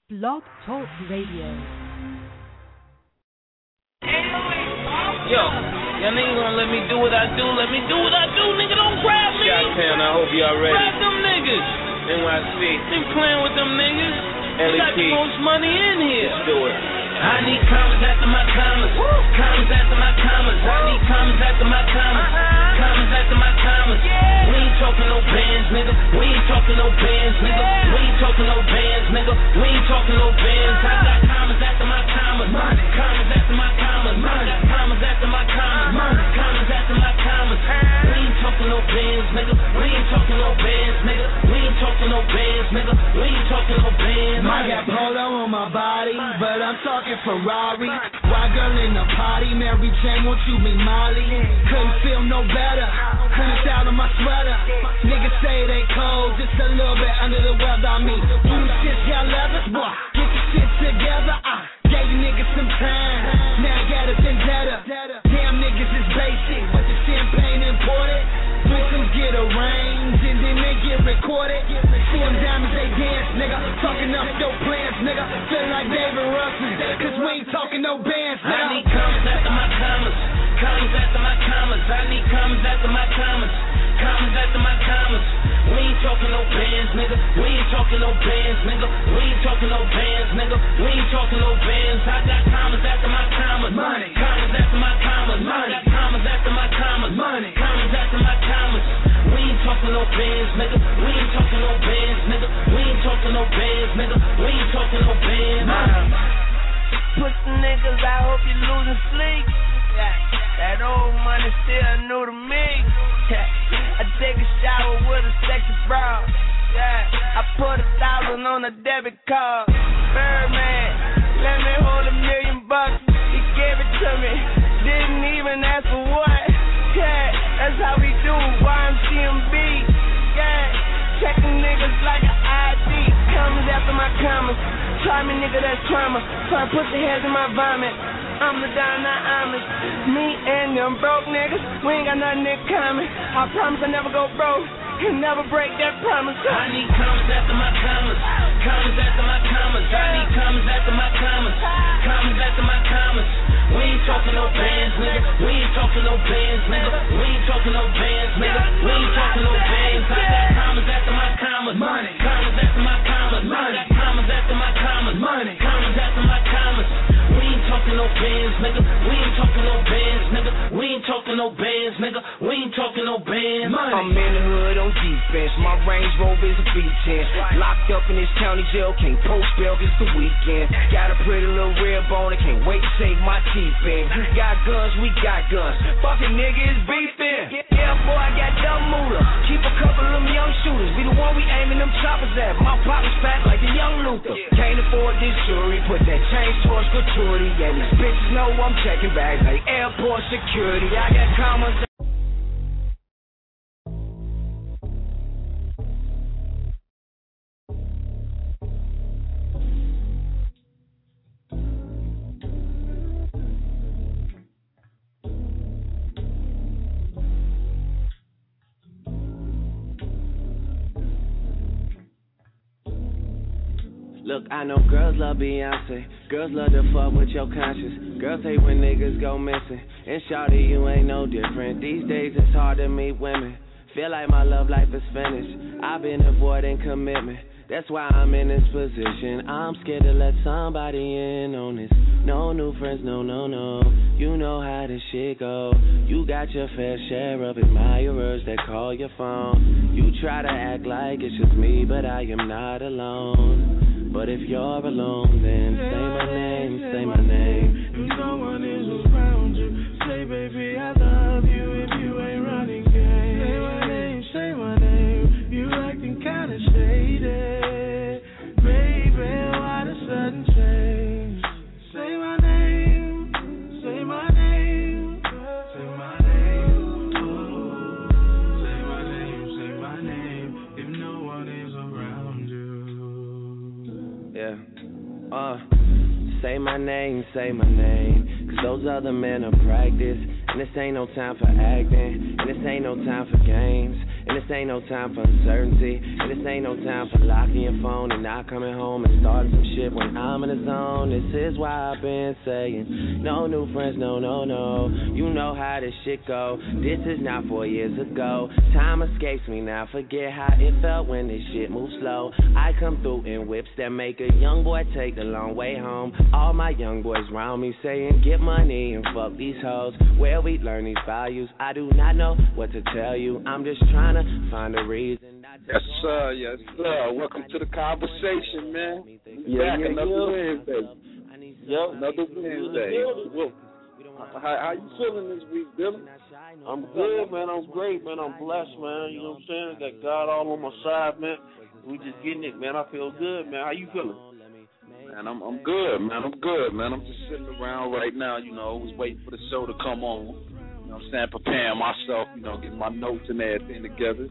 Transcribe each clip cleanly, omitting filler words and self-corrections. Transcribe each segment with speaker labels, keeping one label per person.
Speaker 1: Blog Talk Radio.
Speaker 2: Yo, y'all niggas gonna let me do what I do? Let me do what I do, nigga. Don't grab me.
Speaker 3: Shot-town, I hope y'all ready.
Speaker 2: Grab them niggas.
Speaker 3: NYC.
Speaker 2: Ain't playing with them niggas. We got the most money in here.
Speaker 3: Let's do it.
Speaker 2: I need commas after my commas. Commas after my commas. I need commas after my commas. Commas after my commas. We ain't talking no bands, nigga. We ain't talking no bands, nigga. We ain't talking no bands, nigga. We ain't talking no bands. I got commas after my commas. Commas after my commas. I got commas after my commas. Commas after my commas. We ain't talking no bands, nigga. We ain't talking no bands, nigga. We ain't talking no bands, nigga. We ain't talking no bands.
Speaker 4: I got polo on my body, but I'm talking Ferrari. White girl in the party, Mary Jane, won't you be Molly? Couldn't feel no better. 100,000 on my sweater. Niggas say they cold, just a little bit under the weather. I mean, you shit got leathers, boy. Get your shit together. Gave you niggas some time, now I got a vendetta. Damn niggas is basic, but the champagne imported. Victims get arranged and then they get recorded. See them diamonds, they dance, nigga. Talking up your plans, nigga. Feel like David Ruffin, cause we ain't talking no bands, nigga.
Speaker 2: I need commas after my commas. Commas after my commas. I need commas after my commas. Commas after my commas. We ain't talking no bands, nigga. We ain't talking no bands, nigga. We ain't talking no bands, nigga. We ain't talking no bands. I got commas after my commas. Money. Commas after my commas. I got commas after my commas. Money. Commas after my commas. We ain't talking no bands, nigga. We ain't talking no bands, nigga. We ain't talking no bands, nigga. We ain't talking no bands. Pussy niggas, I hope you losing sleep. That old money still new to me. I take a shower with a sexy broad. I put 1,000 on a debit card. Birdman, let me hold $1 million. He gave it to me, didn't even ask for what. That's how we do YMCMB. Checking niggas like an ID. Commas after my commas. Try me, nigga, that's trauma. Try to put your heads in my vomit. I'm the Don, not Amish. Me and them broke niggas, we ain't got nothing in common. I promise I never go broke and never break that promise. I need commas after my commas. Commas after my commas. I need commas after my commas. Commas after my commas. We ain't talking no bands, nigga. We ain't talking no bands, nigga. We ain't talking no bands, nigga. We ain't talking no bands. I got commas after my commas. Money. Commas after my commas. I got commas after my commas. Money. Commas after my commas. We ain't talking no bands, nigga. We ain't talking no bands, nigga. We ain't talking no bands, nigga. We ain't talking no bands.
Speaker 5: I'm in the hood on defense. My Range Rover is a B10. Locked up in this county jail, can't post bail 'cause it's the weekend. Got a pretty little red bone and can't wait to shake my teeth in. Got guns, we got guns. Fucking nigga is beefing. Yeah, boy, I got dumb moolah. Keep a couple of them young shooters. Be the one we aiming them choppers at. My pocket's fat like the young Luther. Can't afford this jewelry. Put that change towards gratuity. Yeah, these bitches know I'm checking bags like airport security. I got commas.
Speaker 6: Look, I know girls love Beyonce. Girls love to fuck with your conscience. Girls hate when niggas go missing. And shawty, you ain't no different. These days it's hard to meet women. Feel like my love life is finished. I've been avoiding commitment. That's why I'm in this position. I'm scared to let somebody in on this. No new friends, no. You know how this shit go. You got your fair share of admirers that call your phone. You try to act like it's just me, but I am not alone. But if you're alone, then say my name, say my name.
Speaker 7: If no one is around you, say baby I love you if you ain't running game. Say my name, you acting kinda shady. Baby, why the sudden change? Say my name, say my name, say my name. Oh, say my name, say my name. If no one is around you.
Speaker 6: Yeah, say my name, say my name. 'Cause those other men are practice. And this ain't no time for acting. And this ain't no time for games. And this ain't no time for uncertainty. And this ain't no time for locking your phone and not coming home and starting some shit when I'm in the zone. This is why I've been saying, no new friends, no, no, no. You know how this shit go. This is not 4 years ago. Time escapes me now. Forget how it felt when this shit moves slow. I come through in whips that make a young boy take the long way home. All my young boys round me saying, get money and fuck these hoes. Where we learn these values, I do not know what to tell you. I'm just trying to find a reason.
Speaker 8: Yes, sir. Yes, sir. Welcome to the conversation, man. Back another Wednesday. Yep, another Wednesday. How you feeling this week, Billy?
Speaker 9: I'm good, man. I'm great, man. I'm blessed, man. You know what I'm saying? Got God all on my side, man. We just getting it, man. I feel good, man. How you feeling?
Speaker 8: Man, I'm good, man. I'm good, man. I'm just sitting around right now, you know, was waiting for the show to come on. You know what I'm saying? Preparing myself, you know, getting my notes and everything together.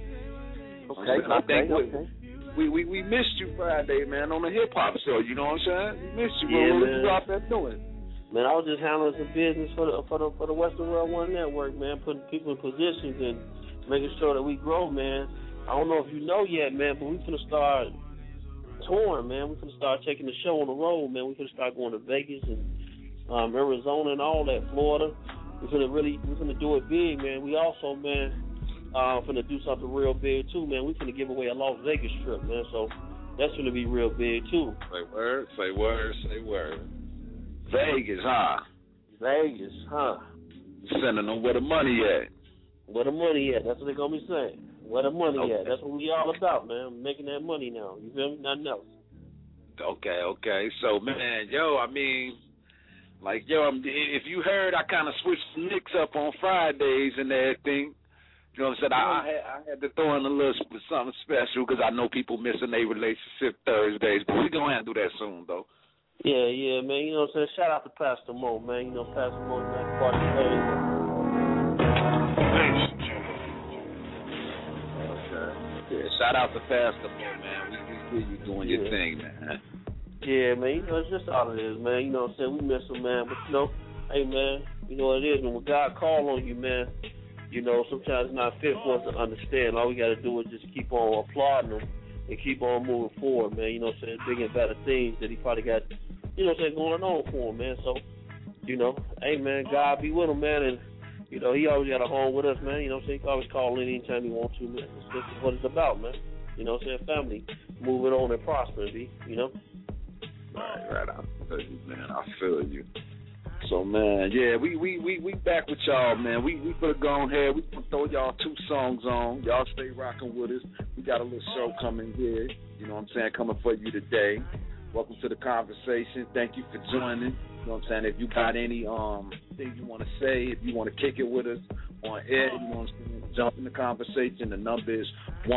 Speaker 9: Okay.
Speaker 8: We missed you Friday, man, on the hip-hop show. You know what I'm saying? We missed you,
Speaker 9: yeah,
Speaker 8: bro. What
Speaker 9: man.
Speaker 8: you out there doing?
Speaker 9: Man, I was just handling some business for the Western World One Network, man, putting people in positions and making sure that we grow, man. I don't know if you know yet, man, but we finna start touring, man. We finna start taking the show on the road, man. We finna start going to Vegas and Arizona and all that, Florida. We're finna do it big, man. We also, man, finna do something real big too, man. We finna give away a Las Vegas trip, man. So that's gonna be real big too.
Speaker 8: Say word, say word, say word. Vegas, huh?
Speaker 9: Vegas, huh?
Speaker 8: Sending them where the money at.
Speaker 9: Where the money at? That's what they're gonna be saying. Where the money at? That's what we all about, man. Making that money now. You feel me? Nothing else.
Speaker 8: Okay. So, man, I mean, like, if you heard, I kind of switched mix up on Fridays and everything. You know what I'm saying? I had to throw in a little something special because I know people missing their relationship Thursdays, but we're going to have to do that soon, though.
Speaker 9: Yeah, man. You know what I'm saying? Shout out to Pastor Mo, man. You know, Pastor Mo is not part of the
Speaker 8: Yeah, shout out to Pastor Mo, man. We see you doing your thing, man.
Speaker 9: Yeah, man. You know, it's just all it is, man. You know what I'm saying? We miss him, man. But, you know, hey, man, you know what it is. When God calls on you, man, you know, sometimes it's not fit for us to understand. All we got to do is just keep on applauding him and keep on moving forward, man. You know what I'm saying? Bigger and better things that he probably got, you know what I'm saying, going on for him, man. So, you know, hey, man, God be with him, man. And, you know, he always got a home with us, man. You know what I'm saying? He can always call in anytime he wants to, man. This is what it's about, man. You know what I'm saying? Family, moving on and prospering, B, you know?
Speaker 8: Right. I feel you, man. I feel you. So, man, yeah, we back with y'all, man. We better go on here. We gonna throw y'all 2 songs on. Y'all stay rocking with us. We got a little show coming here. You know what I'm saying? Coming for you today. Welcome to the conversation. Thank you for joining. You know what I'm saying? If you got any things you want to say, if you want to kick it with us on air, you know what I'm saying? Jump in the conversation. The number is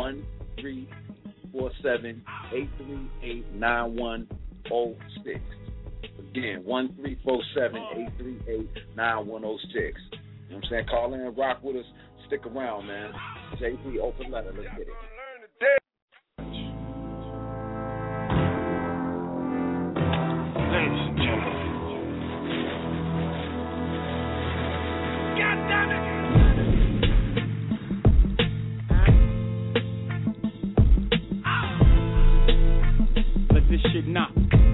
Speaker 8: 1-347-838-9106. Again, 1-347-838-9106. You know what I'm saying? Call in and rock with us. Stick around, man. JP, open letter. Let's get it.
Speaker 7: Ladies and gentlemen. God damn it! Let this shit knock.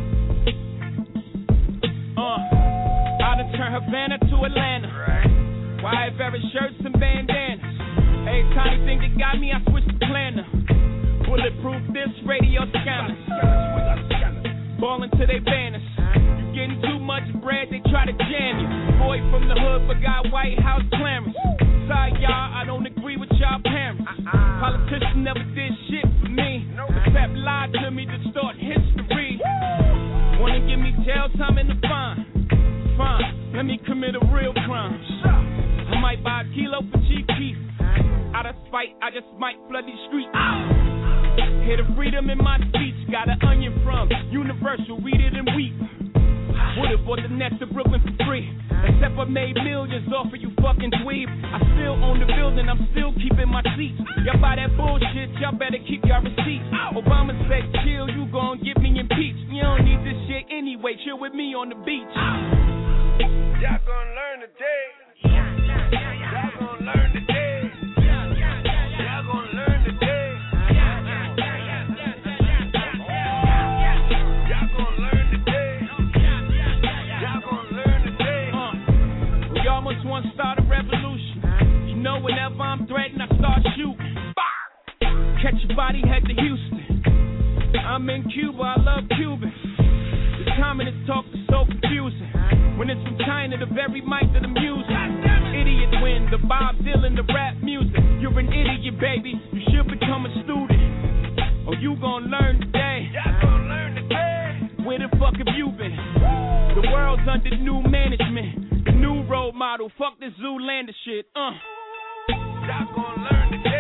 Speaker 7: I done turned Havana to Atlanta. Wide very shirts and bandanas. Every tiny thing that got me, I switched the planner. Bulletproof this radio scanner. Ballin' to they banners. You getting too much bread, they try to jam you. Boy from the hood but got White House clearance. Sorry y'all, I don't agree with y'all parents. Politicians never did shit for me, except lie to me, distort history. Wanna give me jail time in the fine? Fine, let me commit a real crime. I might buy a kilo for cheap beef. Out of spite, I just might flood these streets. Hear the freedom in my speech. Got an onion from Universal, read it and weep. Would've bought the next to Brooklyn for free, except I made millions off of you fucking dweeb. I still own the building, I'm still keeping my seats. Y'all buy that bullshit, y'all better keep y'all receipts. Obama said chill, you gon' get me impeached. You don't need this shit anyway, chill with me on the beach. Y'all gon' learn today. Y'all gon' learn today. Y'all
Speaker 10: bomb threat and I start shooting. Catch your body, head to Houston. I'm in Cuba, I love Cubans. The communist talk is so confusing. When it's from China, the very mic of the music. Idiot win, the Bob Dylan, the rap music. You're an idiot, baby. You should become a student. Oh, you gon' learn today. Where the fuck have you been? The world's under new management. The new role model. Fuck this Zoolander shit. Y'all gon' learn today.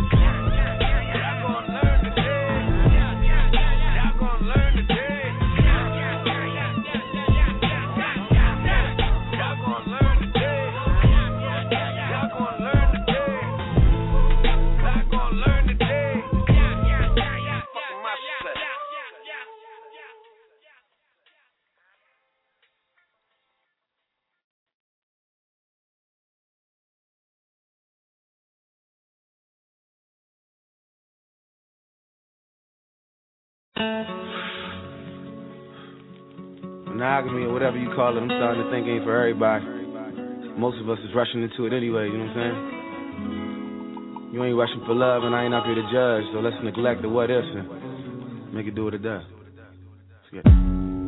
Speaker 11: Monogamy or whatever you call it, I'm starting to think ain't for everybody. Most of us is rushing into it anyway, you know what I'm saying? You ain't rushing for love and I ain't up here to judge, so let's neglect the what ifs and make it do what it does. Let's get it.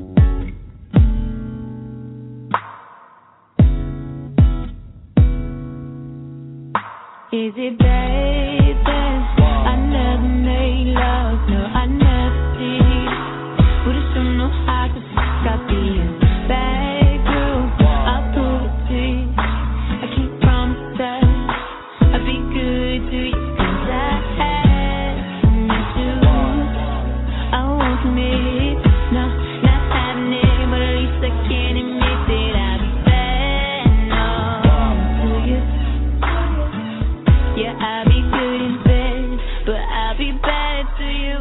Speaker 12: Is it baby? I never made love, no, I never did. Would've shown no how to got the back room. I'll pull it to you. I keep promises. I'll be good to you. 'Cause I had to. I won't commit. No, not happening. But at least I can admit that I'll be bad. No, to you. Yeah, I'll be good in bed, but I'll be bad to you.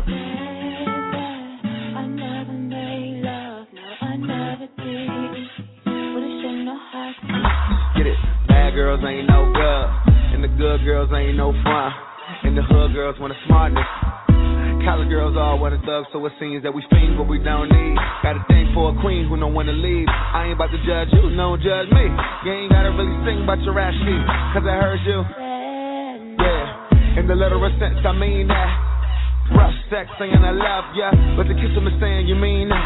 Speaker 12: I never made love, no, I never did. Would've should know how to.
Speaker 11: Get it? Bad girls ain't no good, and the good girls ain't no fun. And the hood girls want a smartness. College girls all want a thug, so it seems that we fiend what we don't need. Got a thing for a queen who don't wanna leave. I ain't about to judge you, don't judge me. You ain't gotta really sing about your ass sheet, 'cause I heard you. In the literal sense, I mean that. Rough sex saying I love ya, but the kiss him is saying you mean that.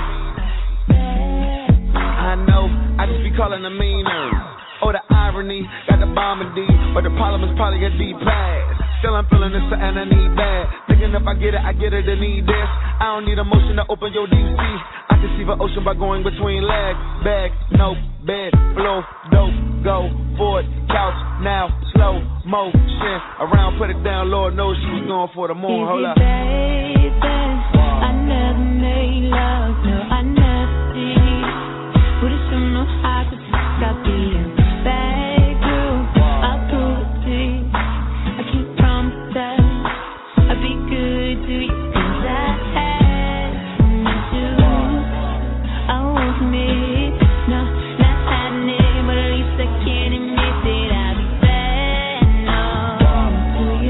Speaker 11: I know, I just be calling the meaner. Oh, the irony, got the bomb in D, but the problem is probably a deep pass. Still I'm feeling this and I need bad. Thinking if I get it, and need this. I don't need emotion to open your deep sea. I can see the ocean by going between legs. Bag, no, bed, flow, dope, go, forward, couch, now, slow motion. Around, put it down, Lord knows she was going for the moon. Hold up.
Speaker 12: Baby, I never made love, no, I never did. Would've should know how to got the back room. I'll pull it to you. I keep promises. I'll be good to you. 'Cause I had to. I won't commit. No, not happening. But at least I can admit that I'll be bad. No, to you.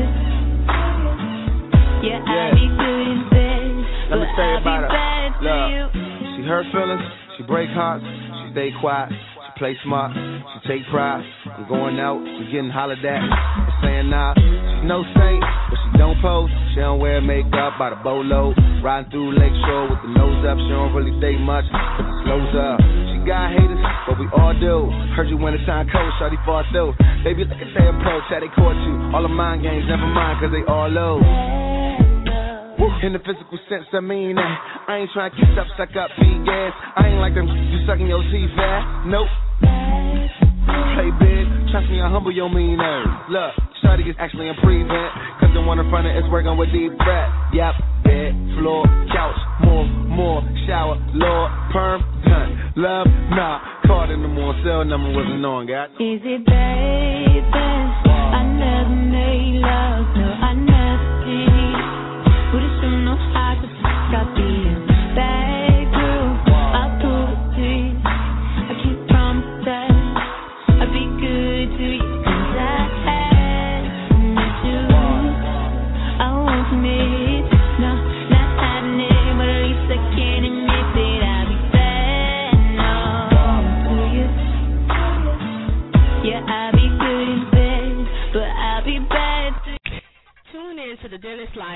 Speaker 12: Yeah, I'll be good in bed.
Speaker 11: Let me tell you about her.
Speaker 12: Look,
Speaker 11: she hurt feelings, she break hearts, she stay quiet, she play smart, she take pride. I'm going out, she getting hollered at, I'm saying nah. She's no saint, but she don't pose. She don't wear makeup by the bolo. Riding through Lakeshore with the nose up, she don't really think much, cause it slows up. She got haters, but we all do. Heard you when the time cold, shawty fought through. Baby, look at their approach, how they caught you. All the mind games, never mind, cause they all low. In the physical sense, I mean that. I ain't trying to kiss up, suck up, beat gas. I ain't like them, you sucking your teeth fat. Nope. Play big, trust me, I humble your mean nerves. Look, shawty is actually in prevent, cause the one in front of it's working with deep breath. Yep, bed, floor, couch, more, shower, Lord, perm, done. Love, nah, called in the morning, cell number wasn't on, got.
Speaker 12: Is it baby? I never made love, no, I never did. Would've should know how to got the back room. I'll pull it to you. I keep promises. I'll be good to you. 'Cause I had to. I won't commit. No, not happening. But at least I can admit that I'll be bad. No, to you. Yeah, I'll be good in bed, but I'll be bad.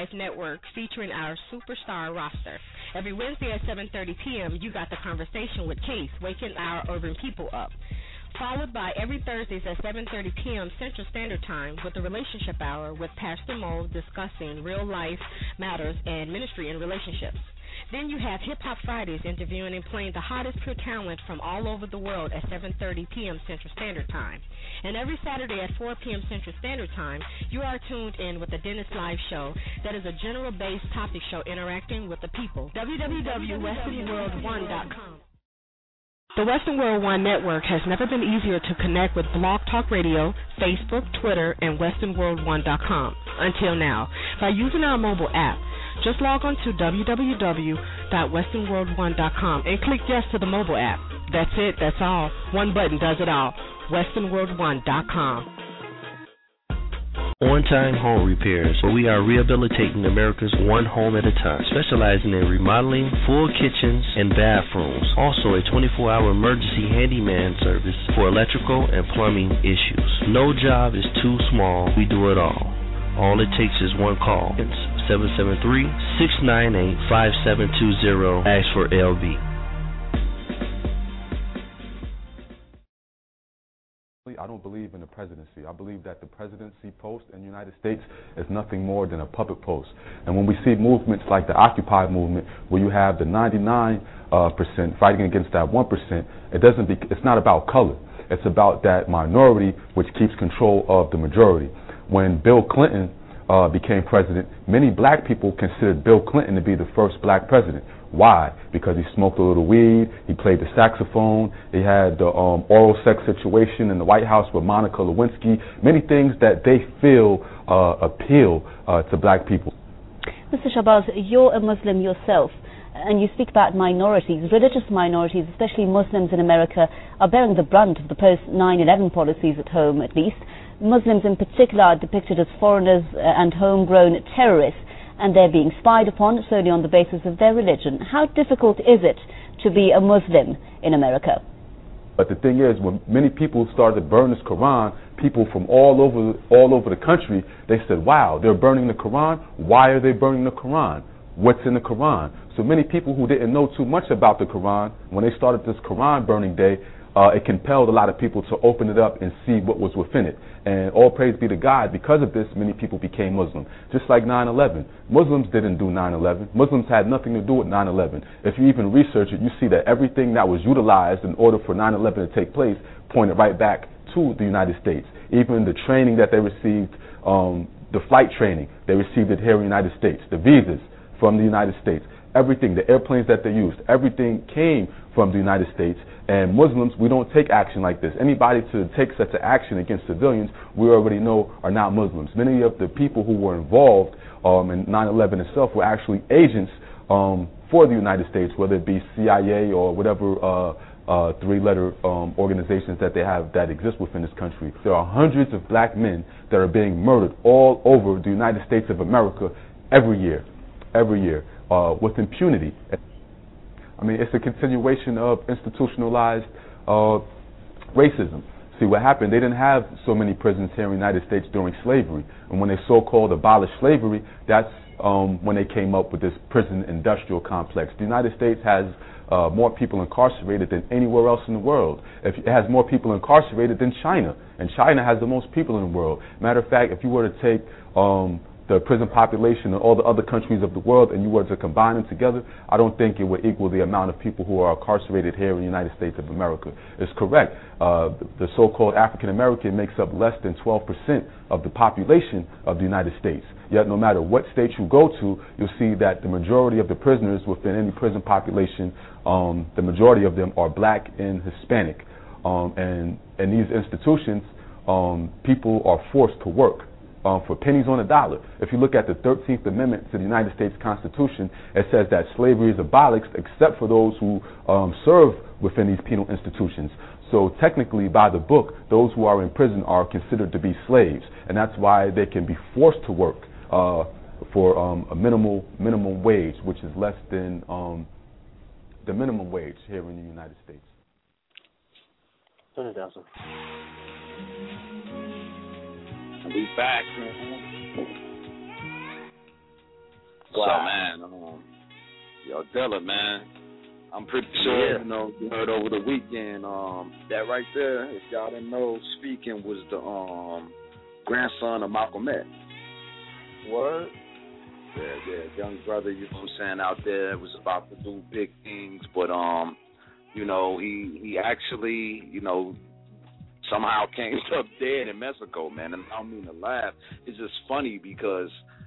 Speaker 13: Life Network featuring our superstar roster. Every Wednesday at 7:30 p.m., you got the conversation with Case, waking our urban people up. Followed by every Thursdays at 7:30 p.m. Central Standard Time with the Relationship Hour with Pastor Mo discussing real life matters and ministry and relationships. Then you have Hip Hop Fridays interviewing and playing the hottest pure talent from all over the world at 7:30 p.m. Central Standard Time. And every Saturday at 4 p.m. Central Standard Time, you are tuned in with the Dennis Live Show. That is a general-based topic show interacting with the people. www.westernworld1.com. The Western World One Network has never been easier to connect with Blog Talk Radio, Facebook, Twitter, and westernworld1.com until now by using our mobile app. Just log on to www.westernworld1.com and click yes to the mobile app. That's it, that's all. One button does it all. westernworld1.com.
Speaker 14: On-Time Home Repairs, where we are rehabilitating America's one home at a time, specializing in remodeling full kitchens and bathrooms. Also a 24-hour emergency handyman service for electrical and plumbing issues. No job is too small. We do it all. All it takes is one call. It's 773-698-5720. Ask for LB.
Speaker 15: I don't believe in the presidency. I believe that the presidency post in the United States is nothing more than a puppet post. And when we see movements like the Occupy movement, where you have the 99% fighting against that 1%, it's not about color. It's about that minority which keeps control of the majority. When Bill Clinton became president, many black people considered Bill Clinton to be the first black president. Why? Because he smoked a little weed, he played the saxophone, he had the oral sex situation in the White House with Monica Lewinsky, many things that they feel appeal to black people.
Speaker 16: Mr. Shabazz, you're a Muslim yourself, and you speak about minorities. Religious minorities, especially Muslims in America, are bearing the brunt of the post-9/11 policies at home, at least. Muslims in particular are depicted as foreigners and homegrown terrorists, and they're being spied upon solely on the basis of their religion. How difficult is it to be a Muslim in America?
Speaker 15: But the thing is, when many people started to burn this Quran, people from all over the country, they said, wow, they're burning the Quran. Why are they burning the Quran? What's in the Quran? So many people who didn't know too much about the Quran, when they started this Quran burning day, it compelled a lot of people to open it up and see what was within it. And all praise be to God, because of this, many people became Muslim. Just like 9/11. Muslims didn't do 9/11. Muslims had nothing to do with 9/11. If you even research it, you see that everything that was utilized in order for 9/11 to take place pointed right back to the United States. Even the training that they received, the flight training, they received it here in the United States. The visas from the United States. Everything, the airplanes that they used, everything came from the United States. And Muslims, we don't take action like this. Anybody to take such an action against civilians, we already know are not Muslims. Many of the people who were involved in 9/11 itself were actually agents for the United States, whether it be CIA or whatever three-letter organizations that they have that exist within this country. There are hundreds of black men that are being murdered all over the United States of America every year, with impunity. I mean, it's a continuation of institutionalized racism. See, what happened, they didn't have so many prisons here in the United States during slavery. And when they so-called abolished slavery, that's when they came up with this prison industrial complex. The United States has more people incarcerated than anywhere else in the world. It has more people incarcerated than China. And China has the most people in the world. Matter of fact, if you were to take the prison population of all the other countries of the world and you were to combine them together, I don't think it would equal the amount of people who are incarcerated here in the United States of America. It's correct. The so-called African American makes up less than 12% of the population of the United States. Yet no matter what state you go to, you'll see that the majority of the prisoners within any prison population, the majority of them are black and Hispanic. And in these institutions, people are forced to work for pennies on a dollar. If you look at the 13th Amendment to the United States Constitution, it says that slavery is abolished except for those who serve within these penal institutions. So technically, by the book, those who are in prison are considered to be slaves, and that's why they can be forced to work for a minimum wage, which is less than the minimum wage here in the United States.
Speaker 8: We back, man. So, man, yo, Della, man, I'm pretty sure, you heard over the weekend, that right there, if y'all didn't know, speaking was the grandson of Malcolm X.
Speaker 9: Word?
Speaker 8: Yeah, young brother, you know what I'm saying, out there was about to do big things, but, he actually, somehow came up dead in Mexico, man, and I don't mean to laugh. It's just funny because,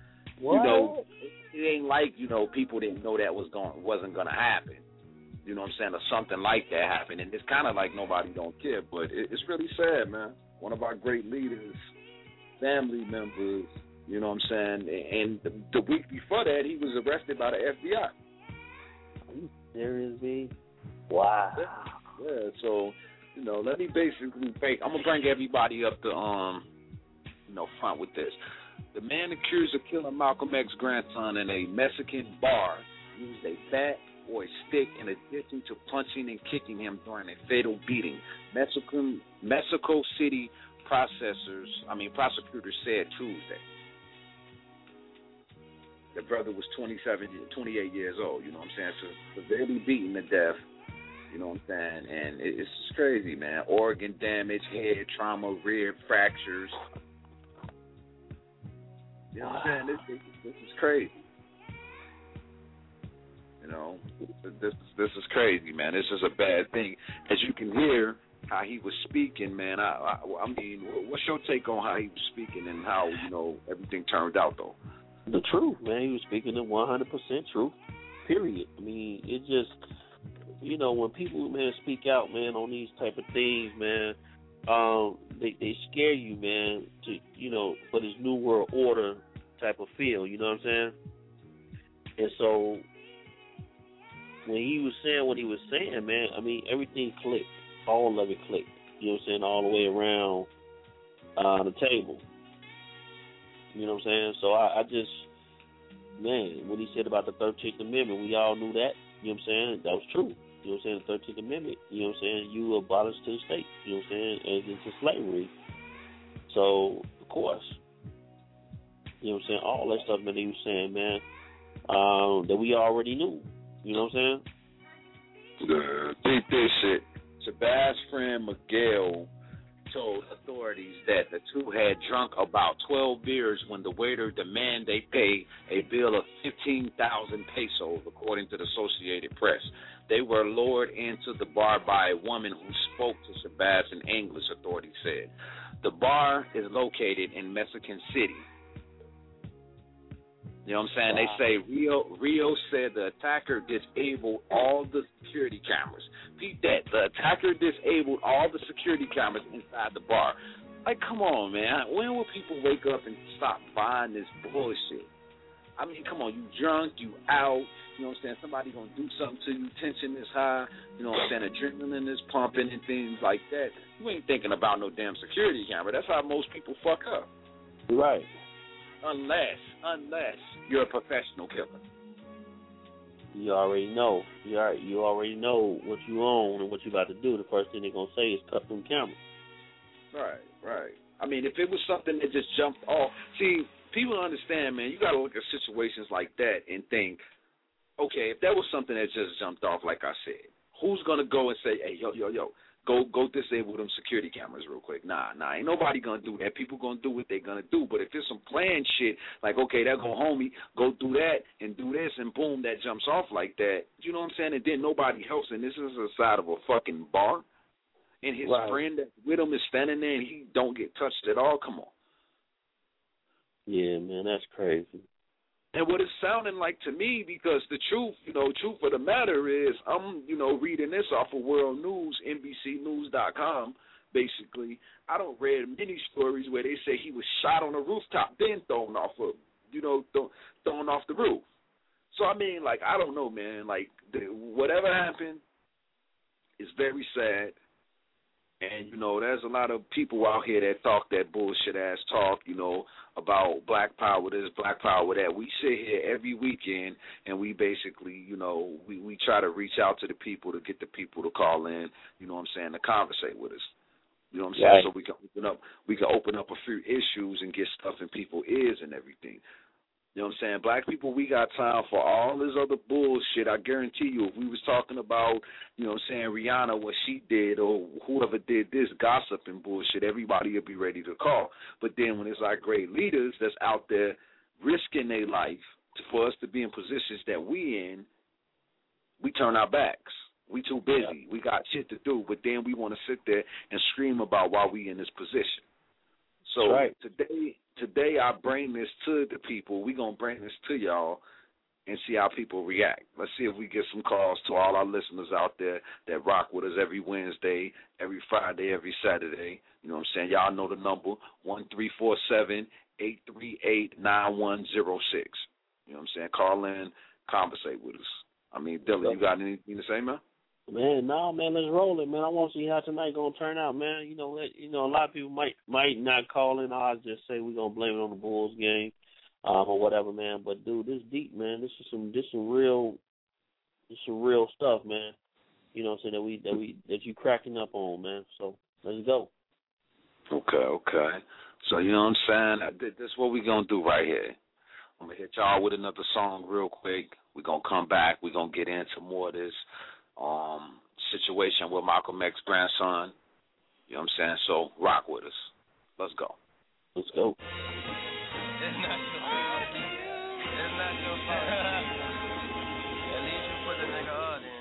Speaker 8: it ain't like, people didn't know that wasn't going to happen. You know what I'm saying? Or something like that happened. And it's kind of like nobody don't care. But it's really sad, man. One of our great leaders, family members, you know what I'm saying? And the week before that, he was arrested by the FBI.
Speaker 9: Are you serious, B? Wow.
Speaker 8: Yeah, so, let me basically I'm going to bring everybody up to, front with this. The man accused of killing Malcolm X's grandson in a Mexican bar used a bat or a stick in addition to punching and kicking him during a fatal beating. Mexico City prosecutors said Tuesday. The brother was 28 years old, you know what I'm saying? So severely beaten to death, you know what I'm saying? And it's just crazy, man. Organ damage, head trauma, rib fractures. You know what I'm saying? This is crazy. This is crazy, man. This is a bad thing. As you can hear how he was speaking, man, I mean, what's your take on how he was speaking and how, everything turned out, though?
Speaker 9: The truth, man. He was speaking the 100% truth, period. I mean, it just, when people, man, speak out, man, on these type of things, man, they scare you, man, to, for this new world order type of feel, you know what I'm saying? And so when he was saying what he was saying, man, I mean, everything clicked. All of it clicked. You know what I'm saying? All the way around the table. You know what I'm saying? So I just, man, when he said about the 13th Amendment, we all knew that. You know what I'm saying? That was true. You know what I'm saying? The 13th Amendment, you know what I'm saying? You abolish to the state. You know what I'm saying? As into slavery. So, of course, you know what I'm saying? All that stuff that he was saying, man, that we already knew. You know what I'm saying?
Speaker 8: Think this shit. Shabazz friend Miguel told authorities that the two had drunk about 12 beers when the waiter demanded they pay a bill of 15,000 pesos, according to the Associated Press. They were lured into the bar by a woman who spoke to Shabazz in English, authorities said. The bar is located in Mexican City. You know what I'm saying? Wow. They say Rio said the attacker disabled all the security cameras. Peep that. The attacker disabled all the security cameras inside the bar. Like, come on, man. When will people wake up and stop buying this bullshit? I mean, come on. You drunk, you out. You know what I'm saying? Somebody going to do something to you. Tension is high. You know what I'm saying? Adrenaline is pumping and things like that. You ain't thinking about no damn security camera. That's how most people fuck up.
Speaker 9: Right.
Speaker 8: Unless you're a professional killer.
Speaker 9: You already know. You already know what you own and what you about to do. The first thing they're going to say is cut them cameras.
Speaker 8: Right. I mean, if it was something that just jumped off. See, people understand, man, you got to look at situations like that and think, okay, if that was something that just jumped off, like I said, who's going to go and say, hey, yo, go disable them security cameras real quick? Nah, ain't nobody gonna do that. People gonna do what they gonna do. But if it's some planned shit, like, okay, that go homie, go do that and do this, and boom, that jumps off like that, you know what I'm saying? And then nobody helps, and this is the side of a fucking bar, and his friend that's with him is standing there, and he don't get touched at all. Come on.
Speaker 9: Yeah, man, that's crazy.
Speaker 8: And what it's sounding like to me, because the truth of the matter is, I'm, reading this off of World News, NBCnews.com, basically. I don't read many stories where they say he was shot on a rooftop, then thrown off thrown off the roof. So, I mean, like, I don't know, man. Like, whatever happened is very sad. And, there's a lot of people out here that talk that bullshit-ass talk, about black power this, black power that. We sit here every weekend and we basically, we try to reach out to the people to get the people to call in, you know what I'm saying, to conversate with us. You know what I'm saying? So we can open up a few issues and get stuff in people's ears and everything. You know what I'm saying? Black people, we got time for all this other bullshit. I guarantee you, if we was talking about, you know what I'm saying, Rihanna, what she did, or whoever did this gossip and bullshit, everybody would be ready to call. But then when it's our great leaders that's out there risking their life for us to be in positions that we in, we turn our backs. We too busy. We got shit to do, but then we want to sit there and scream about why we in this position. So today I bring this to the people. We're going to bring this to y'all and see how people react. Let's see if we get some calls to all our listeners out there that rock with us every Wednesday, every Friday, every Saturday. You know what I'm saying? Y'all know the number, 1-347-838-9106. You know what I'm saying? Call in, conversate with us. I mean, Dylan, you got anything to say, man?
Speaker 9: Man, let's roll it, man. I want to see how tonight gonna turn out, man. You know, a lot of people might not call in. I'll just say we're gonna blame it on the Bulls game, or whatever, man. But dude, this deep, man. This is some real stuff, man. You know what I'm saying, that you cracking up on, man. So let's go.
Speaker 8: Okay. So you know what I'm saying? This is what we're gonna do right here. I'm gonna hit y'all with another song real quick. We're gonna come back. We're gonna get into more of this situation with Malcolm X's grandson. You know what I'm saying? So rock with us. Let's go.
Speaker 9: Let's go.
Speaker 17: It's not your fault. At least you put the nigga on in.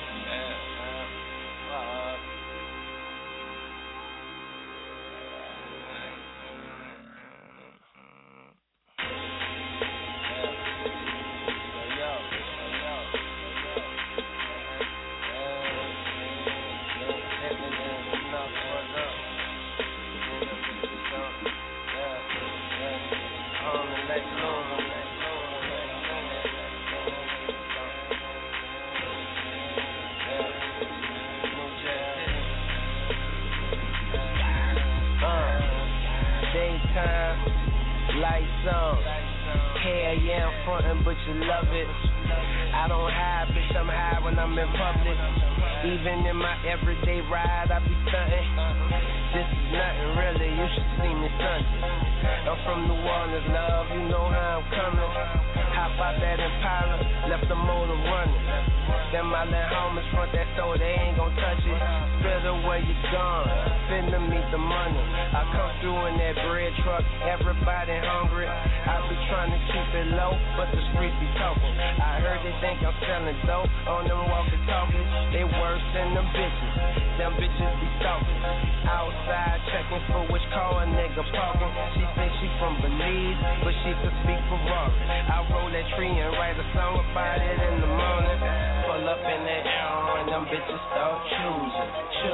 Speaker 5: Lights on, hell yeah, I'm frontin', but you love it. I don't hide, bitch, I'm high when I'm in public. Even in my everyday ride, I be stuntin'. This is nothing really, you should see me Sunday. I'm from New Orleans, love, you know how I'm coming. Hop out that Impala, left the motor running. Then my little homies front that store, they ain't gon' touch it. Better where you gone, finna meet the money. I come through in that bread truck, everybody hungry. I be trying to keep it low, but the streets be talking. I heard they think I'm selling dope on them walkie-talkies. They worse than them bitches, them bitches be stalking. Outside checking for which car a nigga parking. She say she from Belize, but she could speak Ferrari. I roll that tree and write a song about it in the morning. Pull up in that arrow and them bitches start choosing.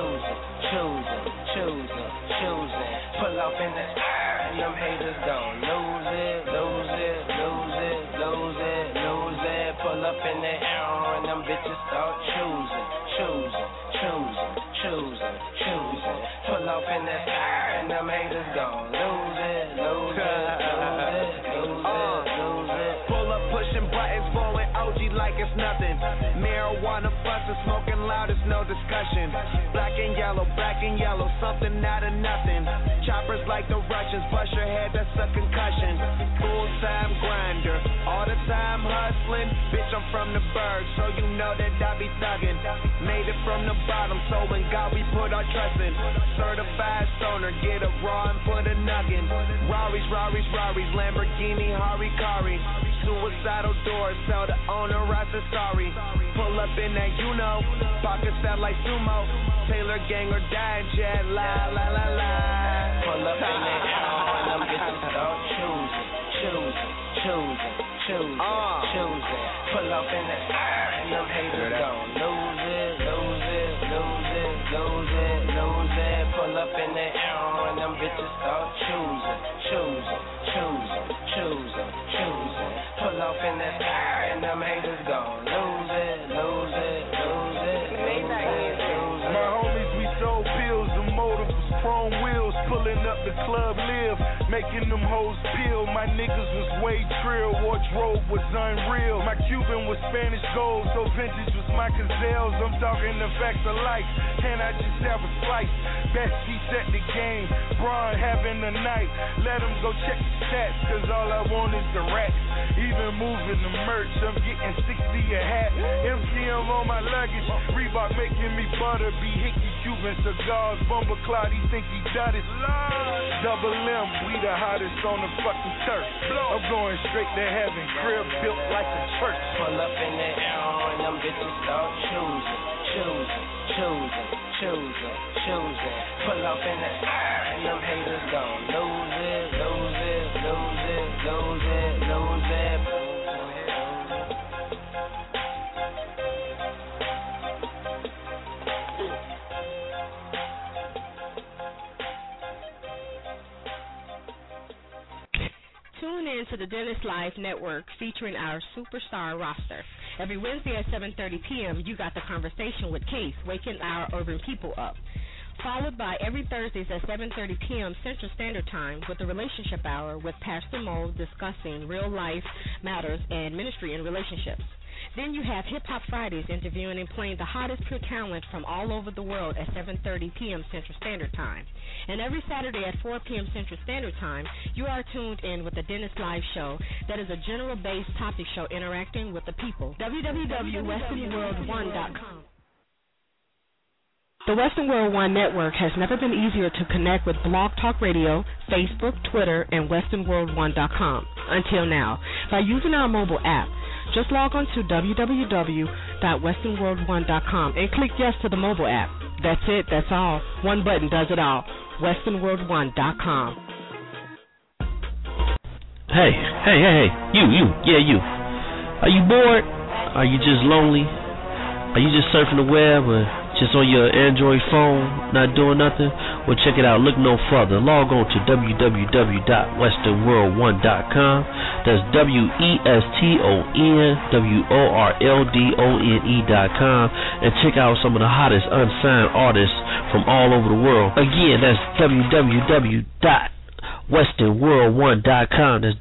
Speaker 5: Pull up in that and them haters gon' lose it. Pull up in that arrow and them bitches start choosing. Pull up in that and them haters gon' lose it. Pull up pushing buttons, blowing OG like it's nothing. Marijuana fussing, smoking loud, it's no discussion. Black and yellow, something out of nothing. Choppers like the Russians, bust your head, that's a concussion. Full-time grinder, all the time hustling. Bitch, I'm from the bird, so you know that I be thuggin'. Made it from the bottom, so in God we put our trust in. Certified stoner, get a raw and put a nugget. Rari's, Lamborghini, Harikari. Suicidal doors, tell the owner I said sorry. Pull up in that, you know, pockets out like sumo. Taylor gang or die, jet, la. Pull up in that, and them bitches start choosing. Pull up in that, and them haters gon' lose it. Pull up in that, and them bitches start choosing. Pull up in that, and them haters gon' lose it.
Speaker 7: My homies, we sold pills, the motor was chrome wheels, pulling up the club live, making them hoes peel. My niggas was way trill, wardrobe was unreal. My Cuban was Spanish gold, so vintage was lost my gazelles, I'm talking the facts of life. Can I just have a slice? Best seats at the game, Braun having a night. Let him go check the stats, cause all I want is the racks. Even moving the merch, I'm getting 60 a hat. MCM on my luggage, Reebok making me butter. Be Hickey Cuban cigars, Bumba Cloud, he think he done it. Double M, we the hottest on the fucking turf. I'm going straight to heaven, crib built like a church.
Speaker 17: Pull up in the air and them bitches start choosing. Pull up in the air and them haters gon' lose it.
Speaker 13: Tune in to the Dennis Live Network featuring our superstar roster. Every Wednesday at 7:30 p.m., you got the conversation with Case, waking our urban people up. Followed by every Thursdays at 7:30 p.m. Central Standard Time with the Relationship Hour with Pastor Mo discussing real life matters and ministry and relationships. Then you have Hip Hop Fridays interviewing and playing the hottest pure talent from all over the world at 7:30 p.m. Central Standard Time. And every Saturday at 4 p.m. Central Standard Time, you are tuned in with the Dennis Live Show that is a general-based topic show interacting with the people. www.westernworld1.com. The Western World One Network has never been easier to connect with Blog Talk Radio, Facebook, Twitter, and westernworld1.com until now by using our mobile app. Just log on to www.westernworld1.com and click yes to the mobile app. That's it, that's all. One button does it all. westernworld1.com.
Speaker 14: Hey, you. Are you bored? Are you just lonely? Are you just surfing the web or just on your Android phone, not doing nothing? Well, check it out. Look no further. Log on to www.westernworld1.com. That's WESTONWORLDONE.com. And check out some of the hottest unsigned artists from all over the world. Again, that's www.westernworld1.com. That's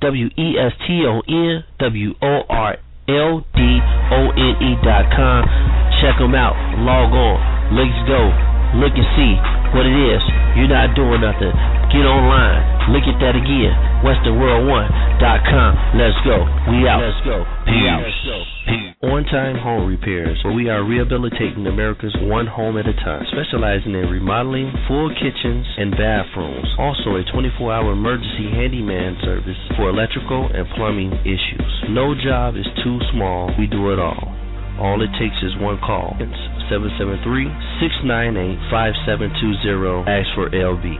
Speaker 14: WESTONWORLDONE.com. Check them out. Log on. Let's go. Look and see what it is. You're not doing nothing. Get online. Look at that again. WesternWorld1.com. Let's go. We out. Let's go. Peace. On-Time Home Repairs, where we are rehabilitating America's one home at a time, specializing in remodeling full kitchens and bathrooms. Also a 24-hour emergency handyman service for electrical and plumbing issues. No job is too small. We do it all. All it takes is one call. It's 773-698-5720. Ask for LB.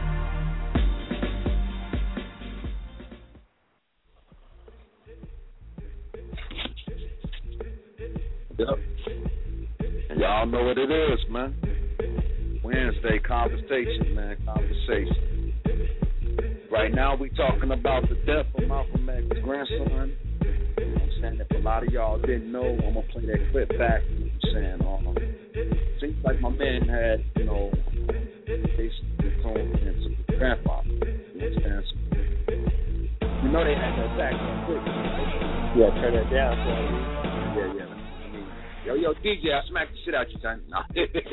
Speaker 8: Yep. And y'all know what it is, man. Wednesday conversation, man. Conversation. Right now we talking about the death of Malcolm X's grandson. And if a lot of y'all didn't know, I'm going to play that clip back. You know what I'm saying? Seems like my man had, basically toned into his grandfather. You know what I'm saying? You know they had that back real quick.
Speaker 9: Yeah, turn that down.
Speaker 8: Yeah. Yo, DJ, I smacked the shit out you, son. Nah.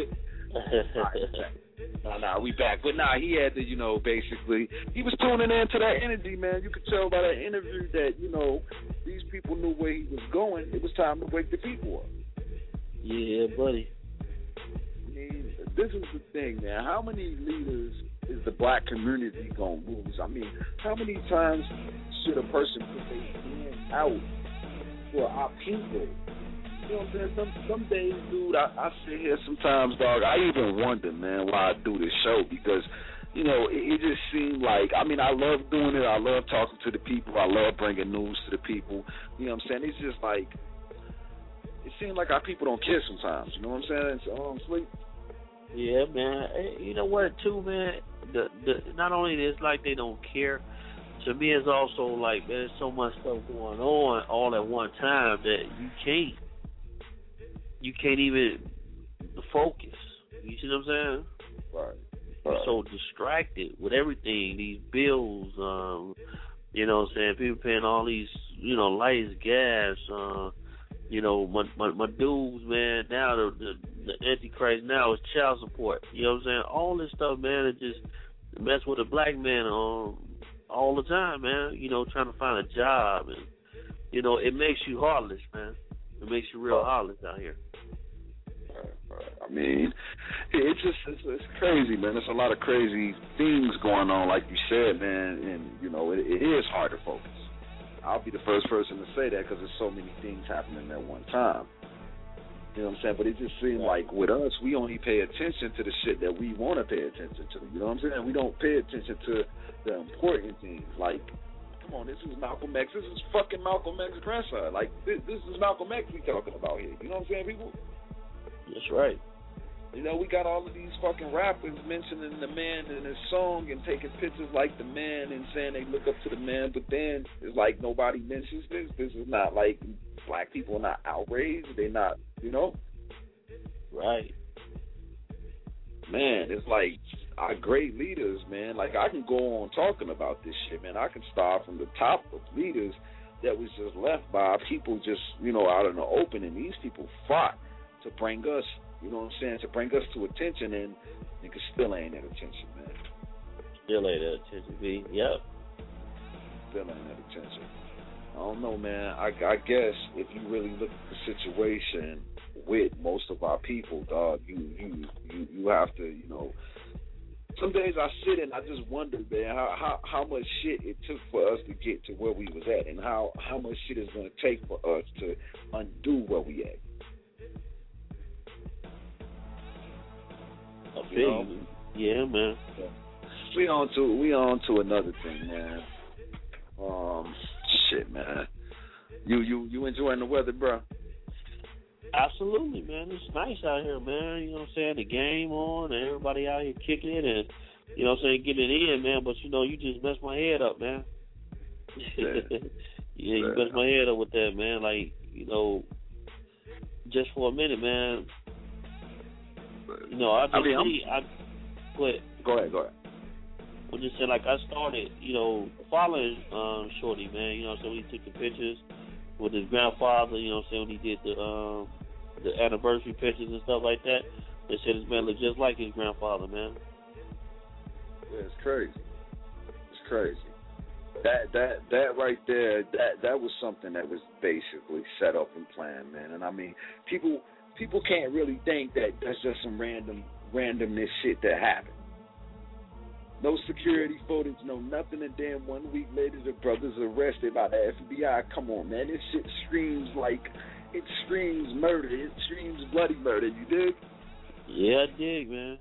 Speaker 8: Nah, we back. But he had to, basically, he was tuning into that energy, man. You could tell by that interview that, these people knew where he was going. It was time to wake the people up.
Speaker 9: Yeah, buddy.
Speaker 8: I mean, this is the thing, man. How many leaders is the black community going to lose? I mean, how many times should a person put their hand out for our people? You know what I'm saying? Some days, dude, I sit here sometimes, dog. I even wonder, man, why I do this show because, it just seemed like, I love doing it. I love talking to the people. I love bringing news to the people. You know what I'm saying? It's just like, it seems like our people don't care sometimes. You know what I'm saying? So, sleep.
Speaker 9: Yeah, man. You know what, too, man? Not only is like they don't care, to me it's also like there's so much stuff going on all at one time that you can't even focus. You see what I'm saying?
Speaker 8: Right.
Speaker 9: You're so distracted with everything, these bills, you know what I'm saying, people paying all these, lights, gas, You know, my dudes, man, now the Antichrist now is child support. You know what I'm saying? All this stuff, man, it just mess with a black man all the time, man. You know, trying to find a job, and you know, it makes you heartless, man. It makes you real heartless out here.
Speaker 8: I mean, it's crazy, man. There's a lot of crazy things going on, like you said, man, and you know, it is hard to focus. I'll be the first person to say that because there's so many things happening at one time. You know what I'm saying? But it just seems like with us, we only pay attention to the shit that we want to pay attention to. You know what I'm saying? We don't pay attention to the important things. Like, come on, this is Malcolm X. This is fucking Malcolm X's grandson. Like, this is Malcolm X we talking about here. You know what I'm saying, people?
Speaker 9: That's right.
Speaker 8: You know, we got all of these fucking rappers mentioning the man in his song and taking pictures like the man and saying they look up to the man, but then it's like nobody mentions this. This is not like black people are not outraged. They're not, you know?
Speaker 9: Right.
Speaker 8: Man, it's like our great leaders, man. Like, I can go on talking about this shit, man. I can start from the top of leaders that was just left by people just, you know, out in the open, and these people fought to bring us, you know what I'm saying, to bring us to attention, and niggas still ain't at attention, man.
Speaker 9: Still ain't at attention, B. Yep.
Speaker 8: Still ain't at attention. I don't know, man. I guess if you really look at the situation with most of our people, dog, you have to, you know. Some days I sit and I just wonder, man, how much shit it took for us to get to where we was at, and how much shit it's going to take for us to undo where we at.
Speaker 9: You know? Yeah, man.
Speaker 8: We on to another thing, man. Shit, man. You enjoying the weather, bro?
Speaker 9: Absolutely, man. It's nice out here, man. You know what I'm saying? The game on, and everybody out here kicking it, and you know what I'm saying, getting it in, man. But you know, you just messed my head up, man. Yeah, you messed my head up with that, man. Like, you know, just for a minute, man. You know, go ahead. I'm just saying, like, I started, you know, following Shorty, man. You know what I'm saying? He took the pictures with his grandfather, you know what I'm saying, when he did the anniversary pictures and stuff like that. They said his man looked just like his grandfather, man.
Speaker 8: Yeah, it's crazy. It's crazy. That right there, that was something that was basically set up and planned, man. And I mean, people can't really think that that's just some randomness shit that happened. No security footage, no nothing, and then 1 week later the brother's arrested by the FBI. Come on, man, this shit screams murder. It screams bloody murder, you dig?
Speaker 9: Yeah, I dig, man.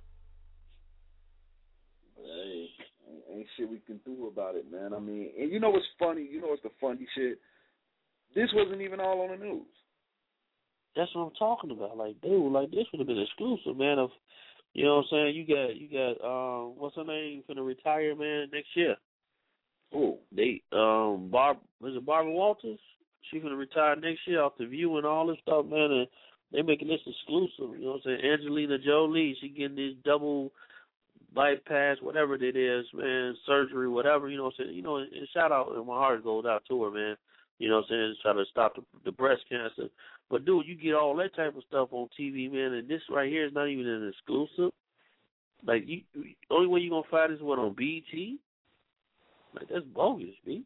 Speaker 8: Hey, ain't shit we can do about it, man. I mean, and you know what's funny? You know what's the funny shit? This wasn't even all on the news.
Speaker 9: That's what I'm talking about. Like, dude, like, this would have been exclusive, man, of, you know what I'm saying? You got what's her name finna retire, man, next year.
Speaker 8: Oh.
Speaker 9: Was it Barbara Walters? She finna retire next year off The View and all this stuff, man, and they making this exclusive. You know what I'm saying? Angelina Jolie, she getting this double bypass, whatever it is, man, surgery, whatever, you know what I'm saying? You know, and shout out, and my heart goes out to her, man. You know what I'm saying? Trying to stop the breast cancer. But, dude, you get all that type of stuff on TV, man, and this right here is not even an exclusive. Like, only way you're going to find is what, on BET? Like, that's bogus, B.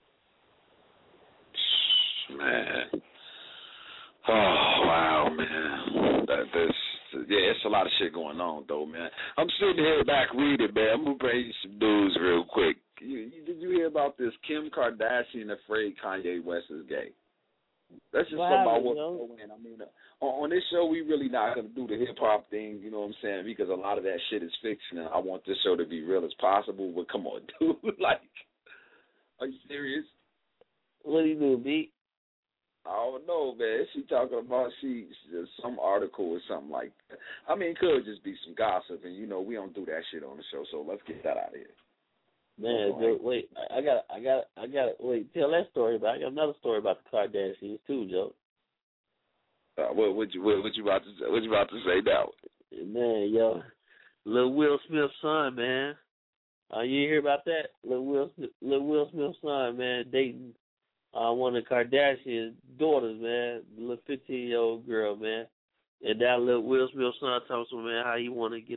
Speaker 8: Man. Oh, wow, man. It's a lot of shit going on, though, man. I'm sitting here back reading, man. I'm going to bring you some news real quick. Did you hear about this Kim Kardashian afraid Kanye West is gay? That's just something I want to throw in. I mean, on this show, we really not going to do the hip-hop thing, you know what I'm saying, because a lot of that shit is fiction, and I want this show to be real as possible. But come on, dude. Like, are you serious?
Speaker 9: What do you do, B?
Speaker 8: I don't know, man. She talking about some article or something like that. I mean, it could just be some gossip, and, you know, we don't do that shit on the show, so let's get that out of here.
Speaker 9: Man, wait, I got wait, tell that story about. I got another story about the Kardashians too, Joe.
Speaker 8: What you about to say now?
Speaker 9: Man, yo, Lil Will Smith's son, man. You hear about that? Lil Will Smith's son, man, dating one of the Kardashians, daughters, man, the little 15-year-old girl, man, and that little Will Smith son tells him, man, how he want to get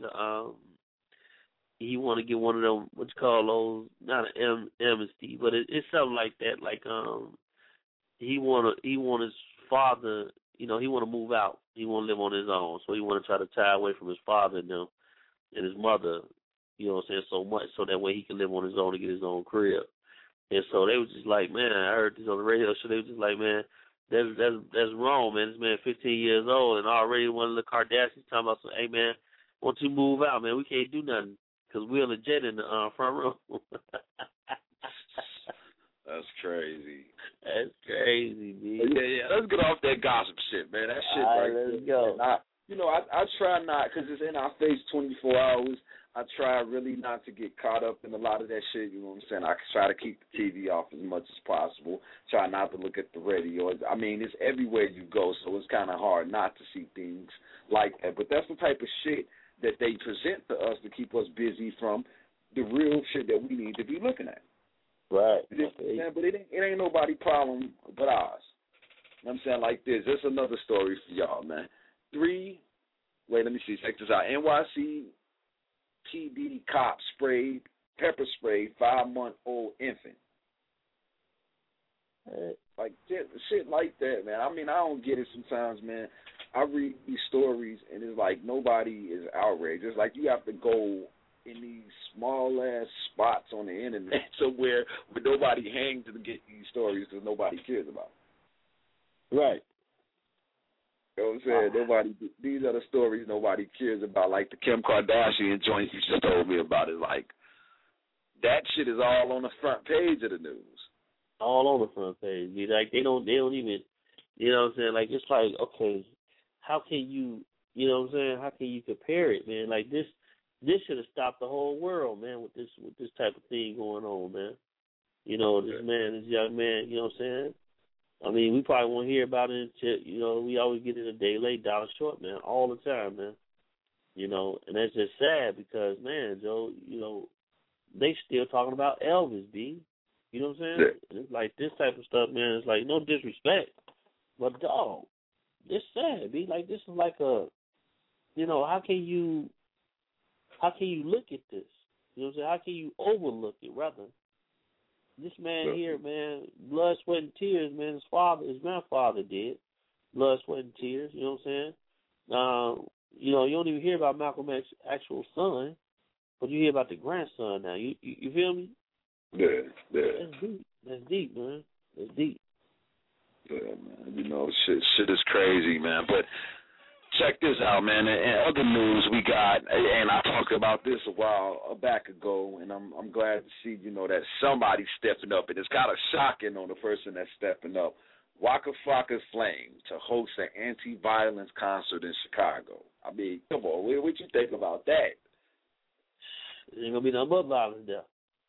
Speaker 9: one of them, what you call those, not an amnesty, but it's something like that, like he want his father, he want to move out, he want to live on his own, so he want to try to tie away from his father and them and his mother, so much, so that way he can live on his own and get his own crib. And so they was just like, man, I heard this on the radio show. They was just like, man, that's wrong, man. This man 15 years old, and already one of the Kardashians talking about, hey, man, once you move out, man, we can't do nothing because we're legit in the front room.
Speaker 8: That's crazy.
Speaker 9: That's crazy, dude.
Speaker 8: Yeah. Let's get off that gossip shit, man. That shit
Speaker 9: right,
Speaker 8: right
Speaker 9: let's go.
Speaker 8: I try not, because it's in our face 24 hours. I try really not to get caught up in a lot of that shit, you know what I'm saying? I try to keep the TV off as much as possible, try not to look at the radio. I mean, it's everywhere you go, so it's kind of hard not to see things like that. But that's the type of shit that they present to us to keep us busy from the real shit that we need to be looking at.
Speaker 9: Right.
Speaker 8: But it ain't nobody problem but ours. You know what I'm saying? Like this. This is another story for y'all, man. Let me see. Check this out. NYC PD cop pepper sprayed 5-month-old infant. Like shit like that, man. I mean, I don't get it sometimes, man. I read these stories and it's like nobody is outraged. It's like you have to go in these small ass spots on the internet somewhere where nobody hangs to get these stories because nobody cares about it.
Speaker 9: Right.
Speaker 8: You know what I'm saying? These are the stories nobody cares about, like the Kim Kardashian joint you just told me about. It like that shit is all on the front page of the news.
Speaker 9: All on the front page. Like they don't even, you know what I'm saying? Like it's like, okay, how can you know what I'm saying? How can you compare it, man? Like this should have stopped the whole world, man, with this type of thing going on, man. This young man, you know what I'm saying? I mean, we probably won't hear about it until, we always get it a day late, dollar short, man, all the time, man. And that's just sad because, man, Joe, they still talking about Elvis, B. You know what I'm saying?
Speaker 8: Yeah.
Speaker 9: And it's like this type of stuff, man, it's like no disrespect. But, dog, it's sad, B. Like, this is like a, how can you look at this? You know what I'm saying? How can you overlook it, rather? This man here, man, blood, sweat, and tears, man, his grandfather did. Blood, sweat, and tears, you know what I'm saying? You don't even hear about Malcolm X's actual son, but you hear about the grandson now. You feel me?
Speaker 8: Yeah.
Speaker 9: That's deep, man. That's deep.
Speaker 8: Yeah, man. Shit is crazy, man. But check this out, man. In other news, we got, and I talked about this a while back ago, and I'm glad to see, that somebody's stepping up, and it's kind of shocking on the person that's stepping up. Waka Flocka Flame to host an anti-violence concert in Chicago. I mean, come on, what you think about that?
Speaker 9: There ain't gonna be nothing but violence there.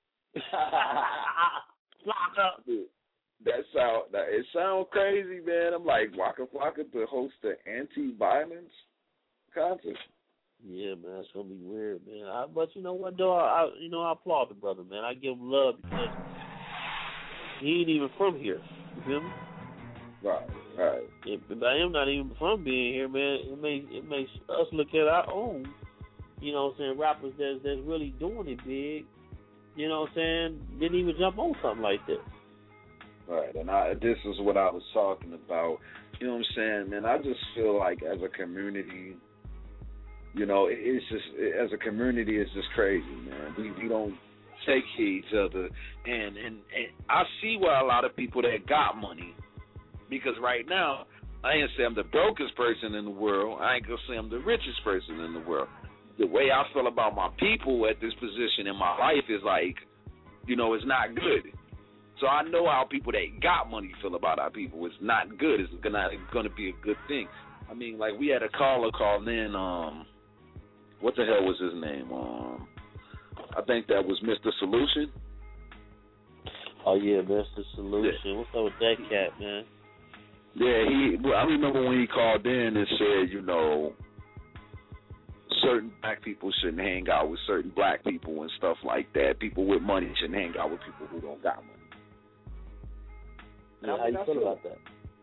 Speaker 9: Flocka.
Speaker 8: It sounds crazy, man. I'm like, Waka Flocka to host an anti-violence concert.
Speaker 9: Yeah, man, it's gonna be weird, man. But you know what, though? I applaud the brother, man. I give him love because he ain't even from here. You feel me?
Speaker 8: Right.
Speaker 9: By him not even from being here, man, it makes us look at our own, rappers that's really doing it big. You know what I'm saying? Didn't even jump on something like this.
Speaker 8: Right, and this is what I was talking about. You know what I'm saying, man? I just feel like as a community, it's just, as a community, it's just crazy, man. We don't take heed to each other, and I see why a lot of people that got money, because right now, I ain't say I'm the brokest person in the world. I ain't gonna say I'm the richest person in the world. The way I feel about my people at this position in my life is like, it's not good. So I know how people that got money feel about our people. It's not good. It's not going to be a good thing. I mean, like, we had a caller call in. What the hell was his name? I think that was Mr. Solution.
Speaker 9: Oh, yeah, Mr. Solution. Yeah. What's up with that cat, man?
Speaker 8: Yeah, I remember when he called in and said, certain black people shouldn't hang out with certain black people and stuff like that. People with money shouldn't hang out with people who don't got money.
Speaker 9: Yeah, how you feel about that?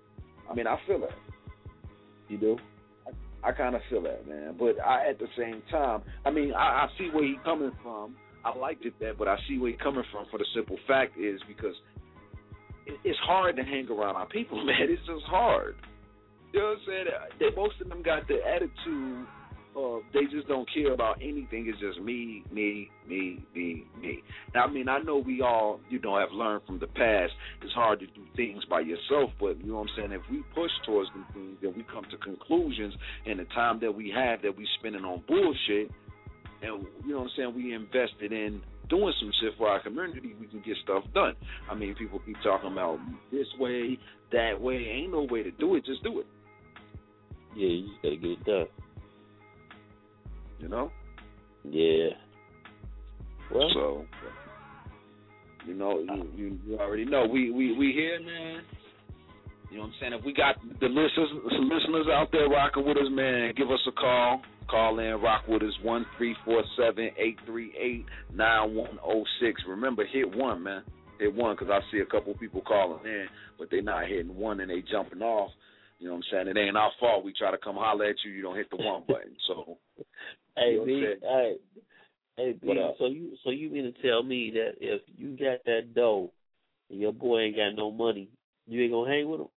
Speaker 8: I mean, I feel that.
Speaker 9: You do?
Speaker 8: I kind of feel that, man. But at the same time, I mean, I see where he's coming from. I liked it that, but I see where he's coming from for the simple fact is because it's hard to hang around our people, man. It's just hard. You know what I'm saying? Most of them got the attitude of they just don't care about anything. It's just me. Now, I mean, I know we all, have learned from the past. It's hard to do things by yourself, but you know what I'm saying? If we push towards them things, then we come to conclusions, and the time that we have that we spending on bullshit, and you know what I'm saying, we invested in doing some shit for our community, we can get stuff done. I mean, people keep talking about this way, that way. Ain't no way to do it. Just do it.
Speaker 9: Yeah, you just gotta get it done.
Speaker 8: You know?
Speaker 9: Yeah. Well,
Speaker 8: so you already know we here, man. You know what I'm saying? If we got the listeners out there rocking with us, man, give us a call. Call in, rock with us, 1-347-838-9106. Remember, hit 1, man. Hit 1, because I see a couple people calling in, but they not hitting 1 and they jumping off. You know what I'm saying? It ain't our fault. We try to come holler at you. You don't hit the 1 button. So,
Speaker 9: hey, B, so you mean to tell me that if you got that dough and your boy ain't got no money, you ain't gonna hang with him?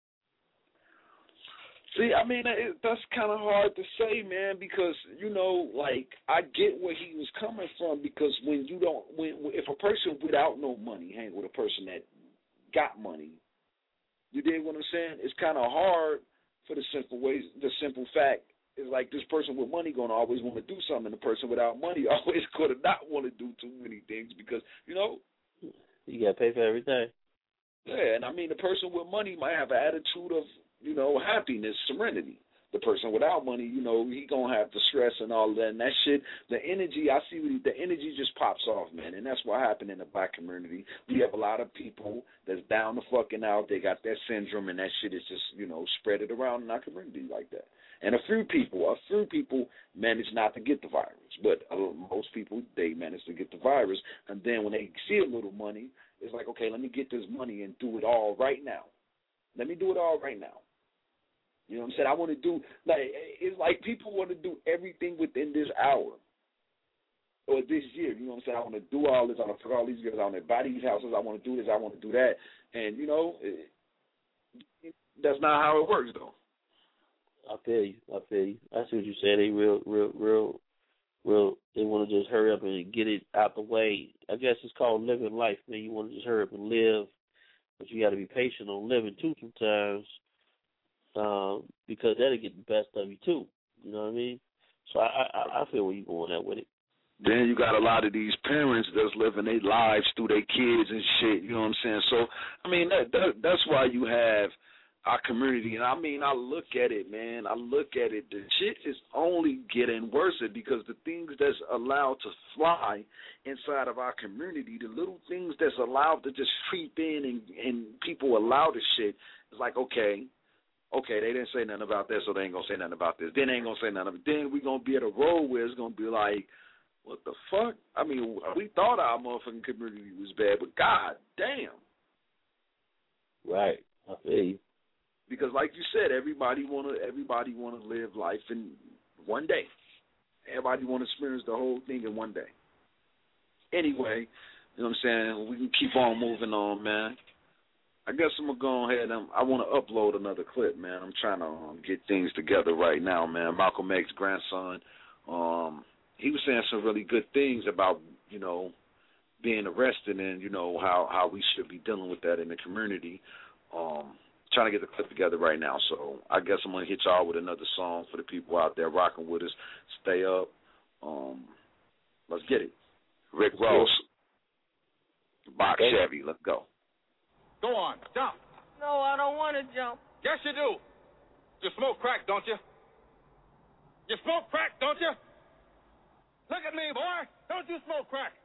Speaker 8: See, I mean, that's kind of hard to say, man, because, I get where he was coming from, because if a person without no money hang with a person that got money, you dig what I'm saying? It's kind of hard for the simple fact is like this person with money going to always want to do something, and the person without money always going to not want to do too many things because, you
Speaker 9: got to pay for everything.
Speaker 8: Yeah, and I mean, the person with money might have an attitude of, happiness, serenity. The person without money, he going to have the stress and all that. And that shit, the energy, the energy just pops off, man. And that's what happened in the black community. We have a lot of people that's down the fucking out. They got that syndrome, and that shit is just, spread it around in our community like that. And a few people manage not to get the virus. But most people, they manage to get the virus. And then when they see a little money, it's like, okay, let me get this money and do it all right now. Let me do it all right now. You know what I'm saying? I want to do, it's like people want to do everything within this hour or this year. You know what I'm saying? I want to do all this. I want to fuck all these girls. I want to buy these houses. I want to do this. I want to do that. And, that's not how it works, though.
Speaker 9: I feel you. I see what you're saying. They real. They want to just hurry up and get it out the way. I guess it's called living life, man. You want to just hurry up and live, but you got to be patient on living too sometimes, because that'll get the best of you too. You know what I mean? So I feel where you're going at with it.
Speaker 8: Then you got a lot of these parents that's living their lives through their kids and shit. You know what I'm saying? So I mean that's why you have our community. And I mean, I look at it, man. I look at it. The shit is only getting worse because the things that's allowed to fly inside of our community, the little things that's allowed to just creep in and people allow the shit, it's like, okay, they didn't say nothing about that, so they ain't going to say nothing about this. Then they ain't going to say nothing. Then we're going to be at a road where it's going to be like, what the fuck? I mean, we thought our motherfucking community was bad, but god damn.
Speaker 9: Right. I feel you.
Speaker 8: Because, like you said, everybody wanna live life in one day. Everybody wanna experience the whole thing in one day. Anyway, you know what I'm saying? We can keep on moving on, man. I guess I'm gonna go ahead and I want to upload another clip, man. I'm trying to get things together right now, man. Malcolm X's grandson, he was saying some really good things about being arrested and how we should be dealing with that in the community. Trying to get the clip together right now, so I guess I'm gonna hit y'all with another song for the people out there rocking with us. Stay up. Let's get it. Rick Ross, Box Chevy. Let's go.
Speaker 18: Go on, jump.
Speaker 19: No, I don't want to jump.
Speaker 18: Yes, you do. You smoke crack, don't you? You smoke crack, don't you? Look at me, boy. Don't you smoke crack?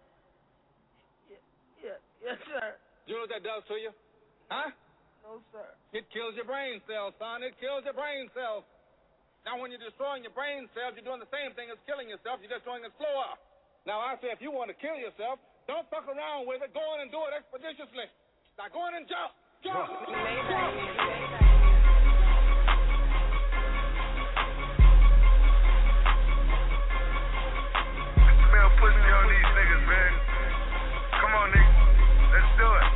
Speaker 19: Yes, sir.
Speaker 18: You know what that does to you? Huh?
Speaker 19: No, sir.
Speaker 18: It kills your brain cells, son. It kills your brain cells. Now, when you're destroying your brain cells, you're doing the same thing as killing yourself. You're just doing it slower. Now, I say if you want to kill yourself, don't fuck around with it. Go on and do it expeditiously. Now, go on and jump. Jump. Jump.
Speaker 20: nigga. Let's do it.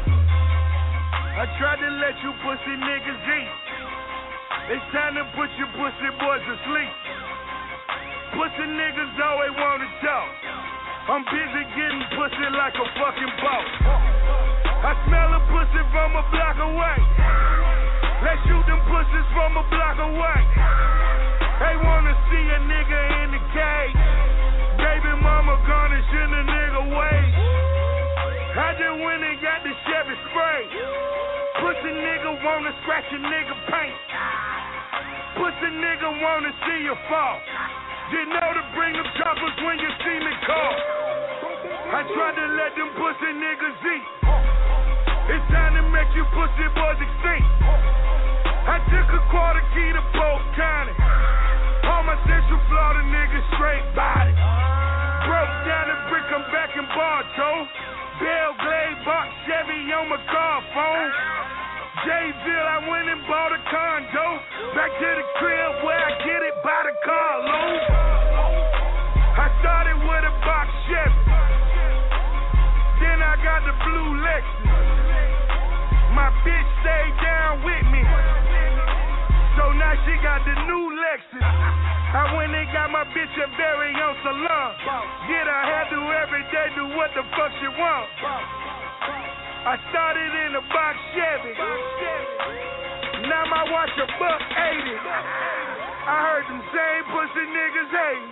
Speaker 20: I tried to let you pussy niggas eat. It's time to put you pussy boys to sleep. Pussy niggas always wanna talk. I'm busy getting pussy like a fucking boss. I smell a pussy from a block away. Let's shoot them pussies from a block away. They wanna see a nigga in the cage. Baby mama garnishing a nigga wage. I just went and got the Chevy spray. Pussy nigga wanna scratch a nigga paint. Pussy nigga wanna see you fall. You know to bring them choppers when you see me call. I tried to let them pussy niggas eat. It's time to make you pussy boys extinct. I took a quarter key to Polk County. All my Central Florida niggas straight body. Broke down the brick, I'm back in Bartow. Bell Glade, Box Chevy on my car phone. Jayville, I went and bought a condo. Back to the crib where I get it by the carload. I started with a box Chevy. Then I got the blue Lexus. My bitch stayed down with me. So now she got the new Lexus. I went and got my bitch a very own salon. Get her hairdo every day, do what the fuck she want. I started in a box Chevy. Now my watch $180. I heard them same pussy niggas hating.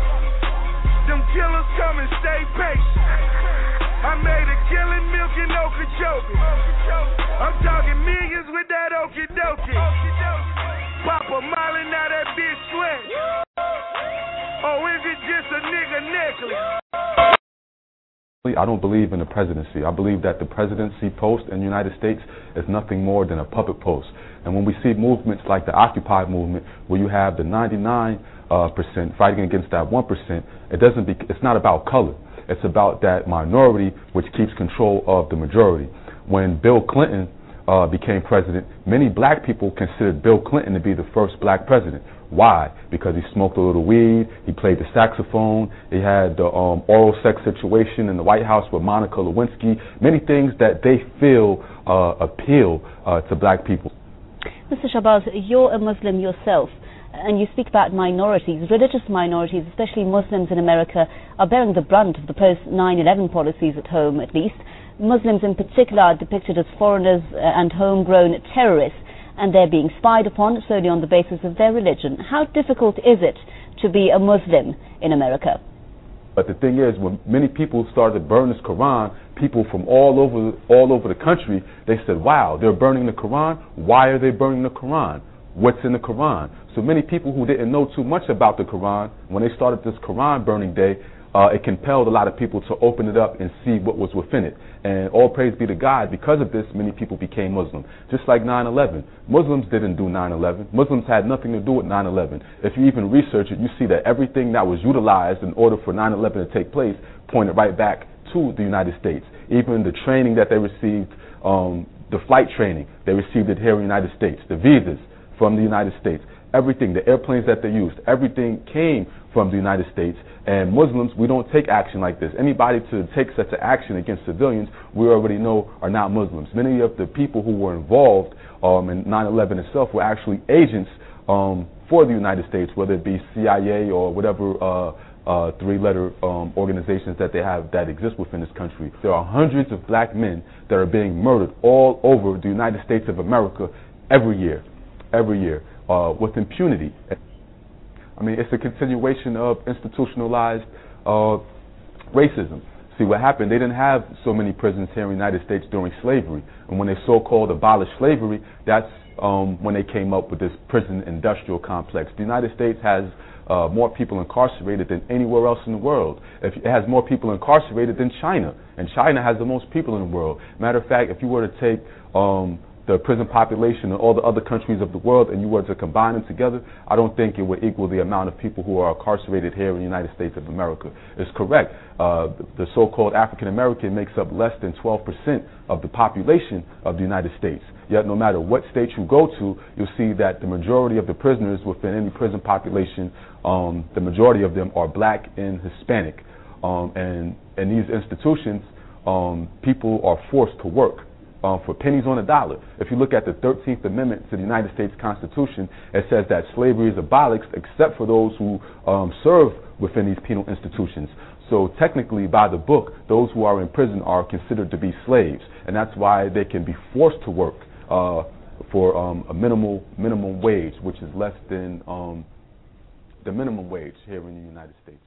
Speaker 20: Them killers come and stay patient. I made a killing milking Okeechobee. I'm talking millions with that okie dokie. Papa Molly, now that bitch sweat. Or is it just a nigga necklace?
Speaker 15: I don't believe in the presidency. I believe that the presidency post in the United States is nothing more than a puppet post. And when we see movements like the Occupy movement, where you have the 99% fighting against that 1%, it's not about color. It's about that minority which keeps control of the majority. When Bill Clinton became president, many black people considered Bill Clinton to be the first black president. Why? Because he smoked a little weed, he played the saxophone, he had the oral sex situation in the White House with Monica Lewinsky, many things that they feel appeal to black people.
Speaker 16: Mr. Shahbaz, you're a Muslim yourself, and you speak about minorities, religious minorities, especially Muslims in America, are bearing the brunt of the post-9/11 policies at home, at least. Muslims in particular are depicted as foreigners and homegrown terrorists, and they're being spied upon solely on the basis of their religion. How difficult is it to be a Muslim in America?
Speaker 15: But the thing is, when many people started to burn this Quran, people from all over the country, they said, wow, they're burning the Quran. Why are they burning the Quran? What's in the Quran? So many people who didn't know too much about the Quran, when they started this Quran burning day, it compelled a lot of people to open it up and see what was within it. And all praise be to God, because of this, many people became Muslim. Just like 9/11. Muslims didn't do 9/11. Muslims had nothing to do with 9/11. If you even research it, you see that everything that was utilized in order for 9/11 to take place pointed right back to the United States. Even the training that they received, the flight training, they received it here in the United States. The visas from the United States. Everything, the airplanes that they used, everything came from the United States. And Muslims, we don't take action like this. Anybody to take such an action against civilians, we already know are not Muslims. Many of the people who were involved in 9/11 itself were actually agents for the United States, whether it be CIA or whatever three-letter organizations that they have that exist within this country. There are hundreds of black men that are being murdered all over the United States of America every year, with impunity. I mean, it's a continuation of institutionalized racism. See, what happened, they didn't have so many prisons here in the United States during slavery. And when they so-called abolished slavery, that's when they came up with this prison industrial complex. The United States has more people incarcerated than anywhere else in the world. It has more people incarcerated than China. And China has the most people in the world. Matter of fact, if you were to take the prison population in all the other countries of the world and you were to combine them together, I don't think it would equal the amount of people who are incarcerated here in the United States of America. It's correct. The so-called African American makes up less than 12% of the population of the United States. Yet no matter what state you go to, you'll see that the majority of the prisoners within any prison population, the majority of them are black and Hispanic. And these institutions people are forced to work for pennies on a dollar. If you look at the 13th Amendment to the United States Constitution, it says that slavery is abolished except for those who serve within these penal institutions. So technically, by the book, those who are in prison are considered to be slaves, and that's why they can be forced to work for a minimum wage, which is less than the minimum wage here in the United States.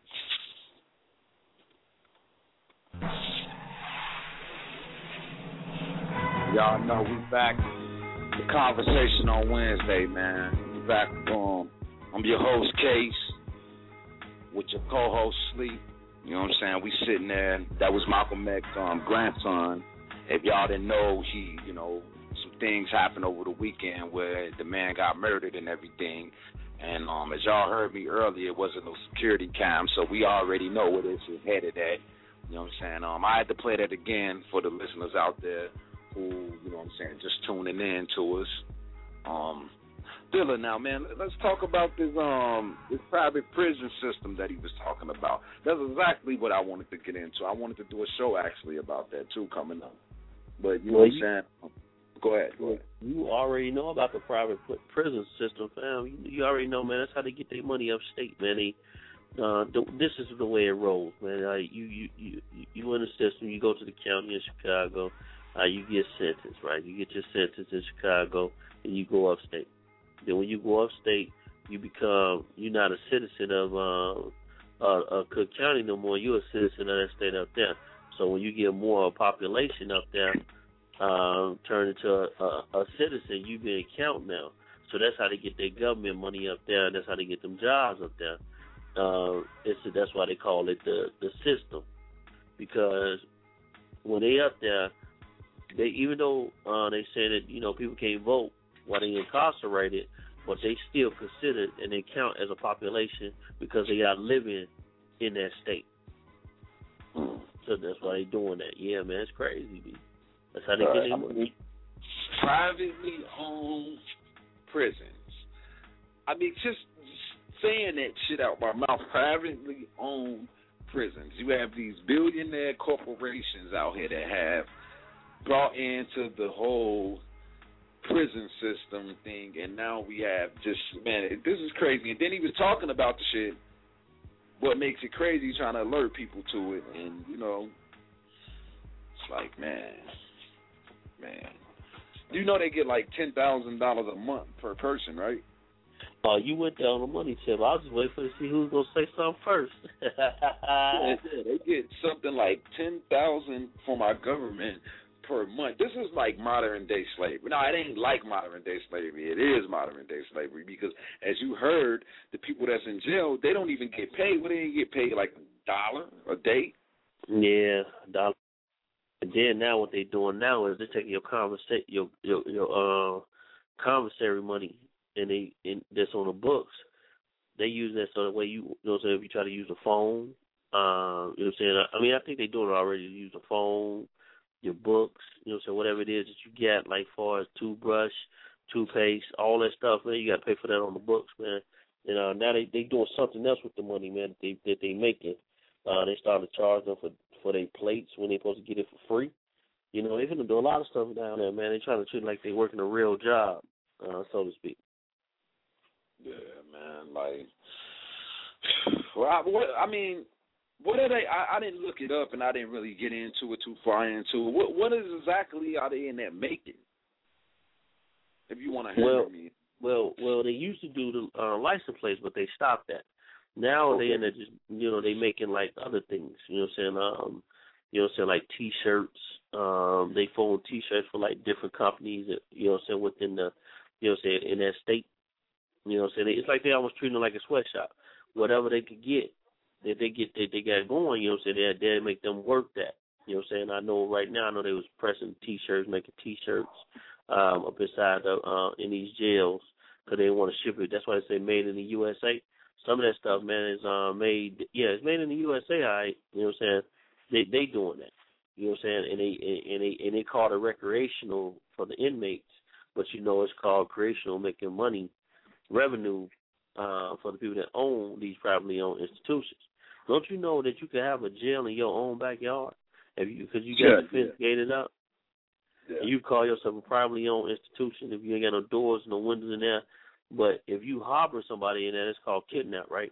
Speaker 8: Y'all know we back. The conversation on Wednesday, man. We back. I'm your host, Case, with your co-host, Sleep. You know what I'm saying? We sitting there. That was Malcolm X's grandson. If y'all didn't know, some things happened over the weekend where the man got murdered and everything. And as y'all heard me earlier, it wasn't no security cam, so we already know where this is headed at. You know what I'm saying? I had to play that again for the listeners out there who, you know what I'm saying, just tuning in to us. Dilla, now, man, let's talk about this private prison system that he was talking about. That's exactly what I wanted to get into. I wanted to do a show, actually, about that, too, coming up. But, you know what I'm saying? Go ahead.
Speaker 9: You already know about the private prison system, fam. You already know, man, that's how they get their money upstate, man. This is the way it rolls, man. You in the system, you go to the county in Chicago, you get sentenced, right? You get your sentence in Chicago, and you go upstate. Then when you go upstate, you're not a citizen of Cook County no more. You're a citizen of that state up there. So when you get more population up there, turn into a citizen, you be an account now. So that's how they get their government money up there, and that's how they get them jobs up there. That's why they call it the system, because when they up there, even though they say that people can't vote while they incarcerated, but they still considered and they count as a population because they are living in that state. So that's why they doing that. Yeah, man, it's crazy, B. That's how they get their money.
Speaker 8: Privately owned prisons. I mean, just saying that shit out my mouth. Privately owned prisons. You have these billionaire corporations out here that have brought into the whole prison system thing, and now we have just, man, this is crazy. And then he was talking about the shit. What makes it crazy, trying to alert people to it, and it's like, man. You know they get like $10,000 a month per person, right?
Speaker 9: Oh, you went down the money tip. I was just waiting to see who's gonna say something first.
Speaker 8: Yeah, they get something like $10,000 from our government per month. This is like modern day slavery. No, it ain't like modern day slavery. It is modern day slavery because, as you heard, the people that's in jail, they don't even get paid. What, they get paid like $1 a day?
Speaker 9: Yeah, $1. And then now what they're doing now is they're taking your commissary money and that's on the books. They use that so that way if you try to use a phone, you know what I'm saying? I mean, I think they're doing it already. You use a phone, your books, so whatever it is that you get, like far as toothbrush, toothpaste, all that stuff, man, you got to pay for that on the books, man. And now they doing something else with the money, man, that they making. They started charging them for their plates when they're supposed to get it for free. They're going to do a lot of stuff down there, man. They're trying to treat it like they're working a real job, so to speak.
Speaker 8: Yeah, man. Like, what are they? I didn't look it up, and I didn't really get into it too far into it. What exactly are they in there making? If you want to hear me.
Speaker 9: Well, they used to do the license plates, but they stopped that. Now they in there just, they making like other things. Like T-shirts. They fold T-shirts for like different companies. Within the, in that state. It's like they almost treating it like a sweatshop. Whatever they could get, that they got going. They make them work that. I know right now. I know they was pressing T-shirts, making T-shirts up inside in these jails because they want to ship it. That's why they say made in the USA. Some of that stuff, man, is made. Yeah, it's made in the USA. All right, They doing that. And they call it recreational for the inmates, but it's called recreational, making money, revenue for the people that own these privately owned institutions. Don't you know that you can have a jail in your own backyard? Because you got sophisticated up. Yeah. And you call yourself a privately owned institution if you ain't got no doors, no windows in there. But if you harbor somebody in there, it's called kidnap, right?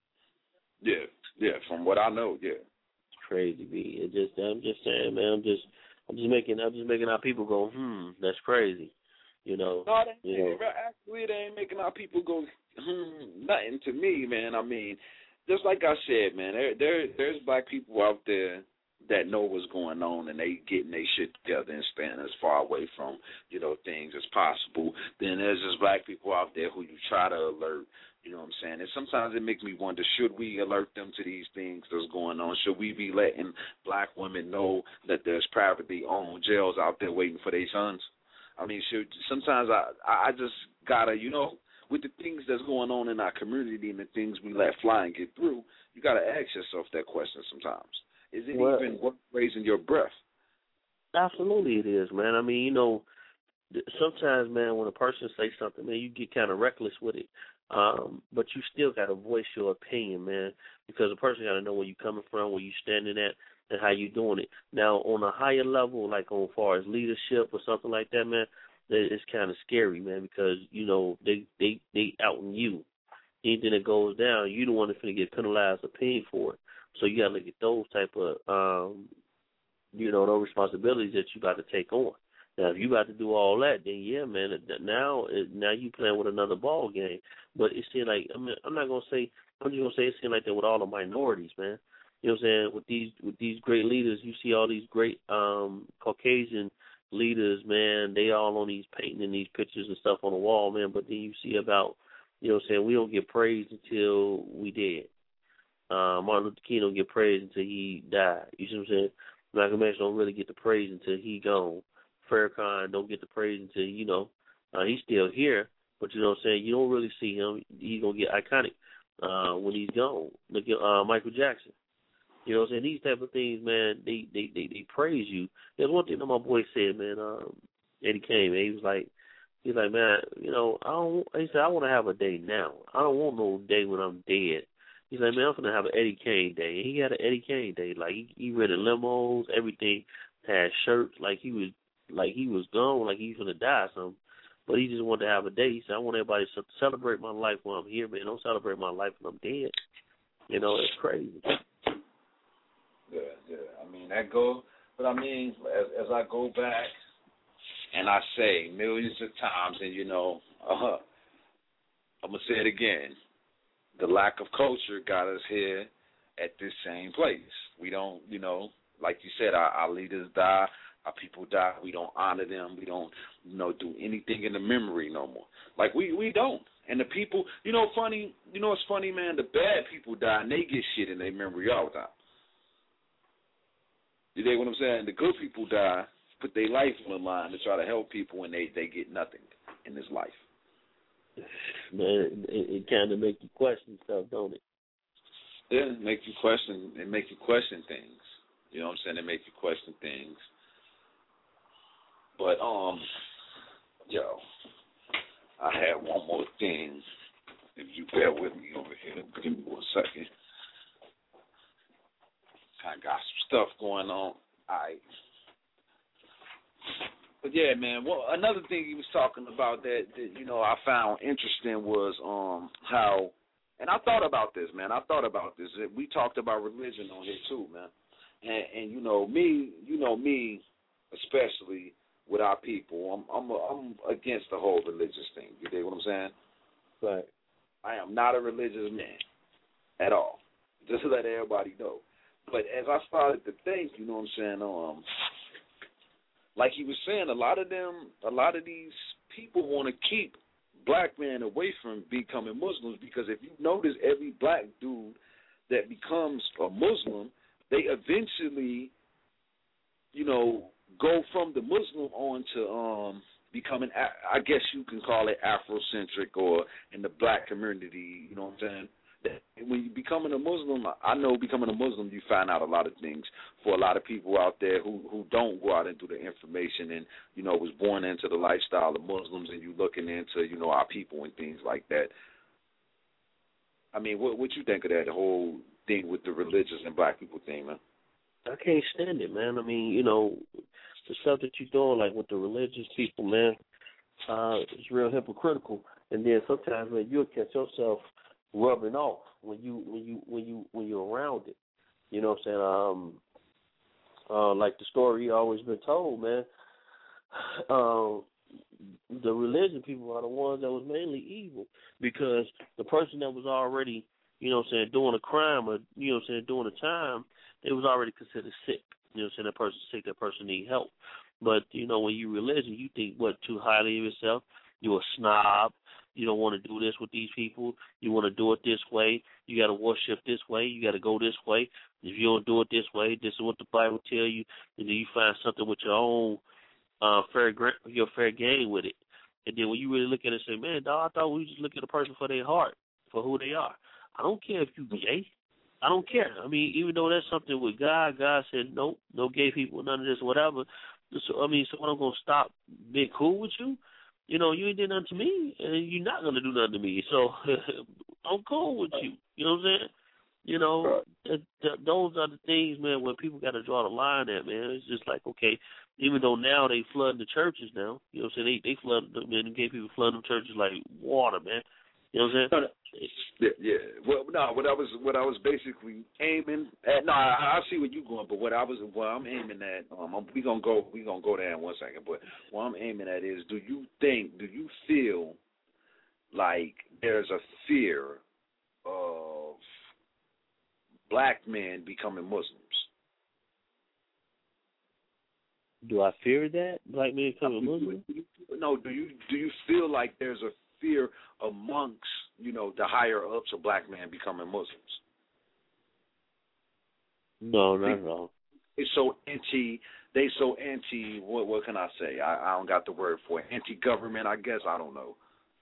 Speaker 8: Yeah. From what I know, yeah.
Speaker 9: It's crazy, B. I'm just saying, man. I'm just making our people go, that's crazy.
Speaker 8: No, actually, they ain't making our people go, nothing to me, man. I mean, just like I said, man, there's black people out there that know what's going on and they getting their shit together and staying as far away from, things as possible. Then there's just black people out there who you try to alert, you know what I'm saying? And sometimes it makes me wonder, should we alert them to these things that's going on? Should we be letting black women know that there's privately owned jails out there waiting for their sons? I mean, sometimes I just gotta, with the things that's going on in our community and the things we let fly and get through, you gotta ask yourself that question sometimes. Is it even worth raising your breath?
Speaker 9: Absolutely it is, man. I mean, sometimes, man, when a person says something, man, you get kind of reckless with it. But you still got to voice your opinion, man, because a person got to know where you coming from, where you standing at, and how you doing it. Now, on a higher level, like on far as leadership or something like that, man, it's kind of scary, man, because, they outing you. Anything that goes down, you the one that's going to get penalized or paid for it. So you got to look at those type of, those responsibilities that you got to take on. Now, if you got to do all that, then yeah, man. Now you playing with another ball game. But it seems like I'm just gonna say it seems like that with all the minorities, man. You know what I'm saying? With these great leaders, you see all these great Caucasian leaders, man. They all on these painting and these pictures and stuff on the wall, man. But then you see about, we don't get praised until we dead. Martin Luther King don't get praised until he died. You see what I'm saying? Malcolm X don't really get the praise until he gone. Farrakhan don't get the praise until, he's still here, but you know what I'm saying, you don't really see him. He's going to get iconic when he's gone. Look at Michael Jackson. You know what I'm saying? These type of things, man, they praise you. There's one thing that my boy said, man, Eddie Kane, man, he's like, man, he said, I want to have a day now. I don't want no day when I'm dead. He's like, man, I'm going to have an Eddie Kane day. And he had an Eddie Kane day. Like, he rented limos, everything, had shirts, like he was gone, like he was going to die or something. But he just wanted to have a day. He said, I want everybody to celebrate my life while I'm here, man. Don't celebrate my life when I'm dead. It's crazy.
Speaker 8: Yeah. I mean, that goes, but I mean, as I go back and I say millions of times, and I'm going to say it again, the lack of culture got us here at this same place. We don't, like you said, our leaders die, our people die. We don't honor them. We don't, do anything in the memory no more. Like we don't. And the people, funny, it's funny, man. The bad people die and they get shit in their memory all the time. You dig what I'm saying? The good people die, put their life on the line to try to help people, and they get nothing in this life.
Speaker 9: Man, it kind of make you question stuff, don't it?
Speaker 8: Yeah, it make you question things. You know what I'm saying? It make you question things. But I had one more thing. If you bear with me over here, give me 1 second. I got some stuff going on. All right. But yeah, man. Well, another thing he was talking about that I found interesting was how, and I thought about this, man. We talked about religion on here too, man. And me, especially with our people, I'm against the whole religious thing. You dig what I'm saying?
Speaker 9: Right.
Speaker 8: I am not a religious man at all. Just to let everybody know. But as I started to think, you know what I'm saying, like he was saying, a lot of these people want to keep black men away from becoming Muslims, because if you notice, every black dude that becomes a Muslim, they eventually, go from the Muslim on to becoming, I guess you can call it Afrocentric, or in the black community, you know what I'm saying? When you becoming a Muslim, I know becoming a Muslim, you find out a lot of things for a lot of people out there who don't go out and do the information and, was born into the lifestyle of Muslims, and you looking into, our people and things like that. I mean, what you think of that whole thing with the religious and black people thing, man?
Speaker 9: I can't stand it, man. I mean, you know, the stuff that you're doing, like with the religious people, man, it's real hypocritical. And then sometimes, man, you'll catch yourself rubbing off when you're around it. You know what I'm saying? Like the story always been told, man. The religion people are the ones that was mainly evil, because the person that was already, you know what I'm saying, doing a crime or, you know what I'm saying, doing a time, they was already considered sick. You know what I'm saying? That person's sick, that person need help. But, you know, when you religion, you think, what, too highly of yourself? You're a snob. You don't want to do this with these people. You want to do it this way. You got to worship this way. You got to go this way. If you don't do it this way, this is what the Bible tell you. And then you find something with your own fair game with it. And then when you really look at it and say, man, dog, I thought we just look at a person for their heart, for who they are. I don't care if you gay. I don't care. I mean, even though that's something with God, God said, nope, no gay people, none of this, whatever. So, I mean, so when I'm going to stop being cool with you, you know, you ain't did nothing to me, and you're not going to do nothing to me. So I'm cool with you. You know what I'm saying? You know, those are the things, man, where people got to draw the line at, man. It's just like, okay, even though now they flood the churches now, you know what I'm saying? They flood, man, gay people flood them churches like water, man. You know what I'm saying?
Speaker 8: Yeah. Well, no, what I was basically aiming at. No, I see where you're going, but what I'm aiming at. We gonna go there in 1 second. But what I'm aiming at is, do you feel like there's a fear of black men becoming Muslims?
Speaker 9: Do I fear that black men becoming Muslims?
Speaker 8: No. Do you feel like there's a fear amongst, you know, the higher ups of black men becoming Muslims?
Speaker 9: No, not at all.
Speaker 8: It's so anti. They so anti. What can I say? I don't got the word for it. Anti-government, I guess. I don't know.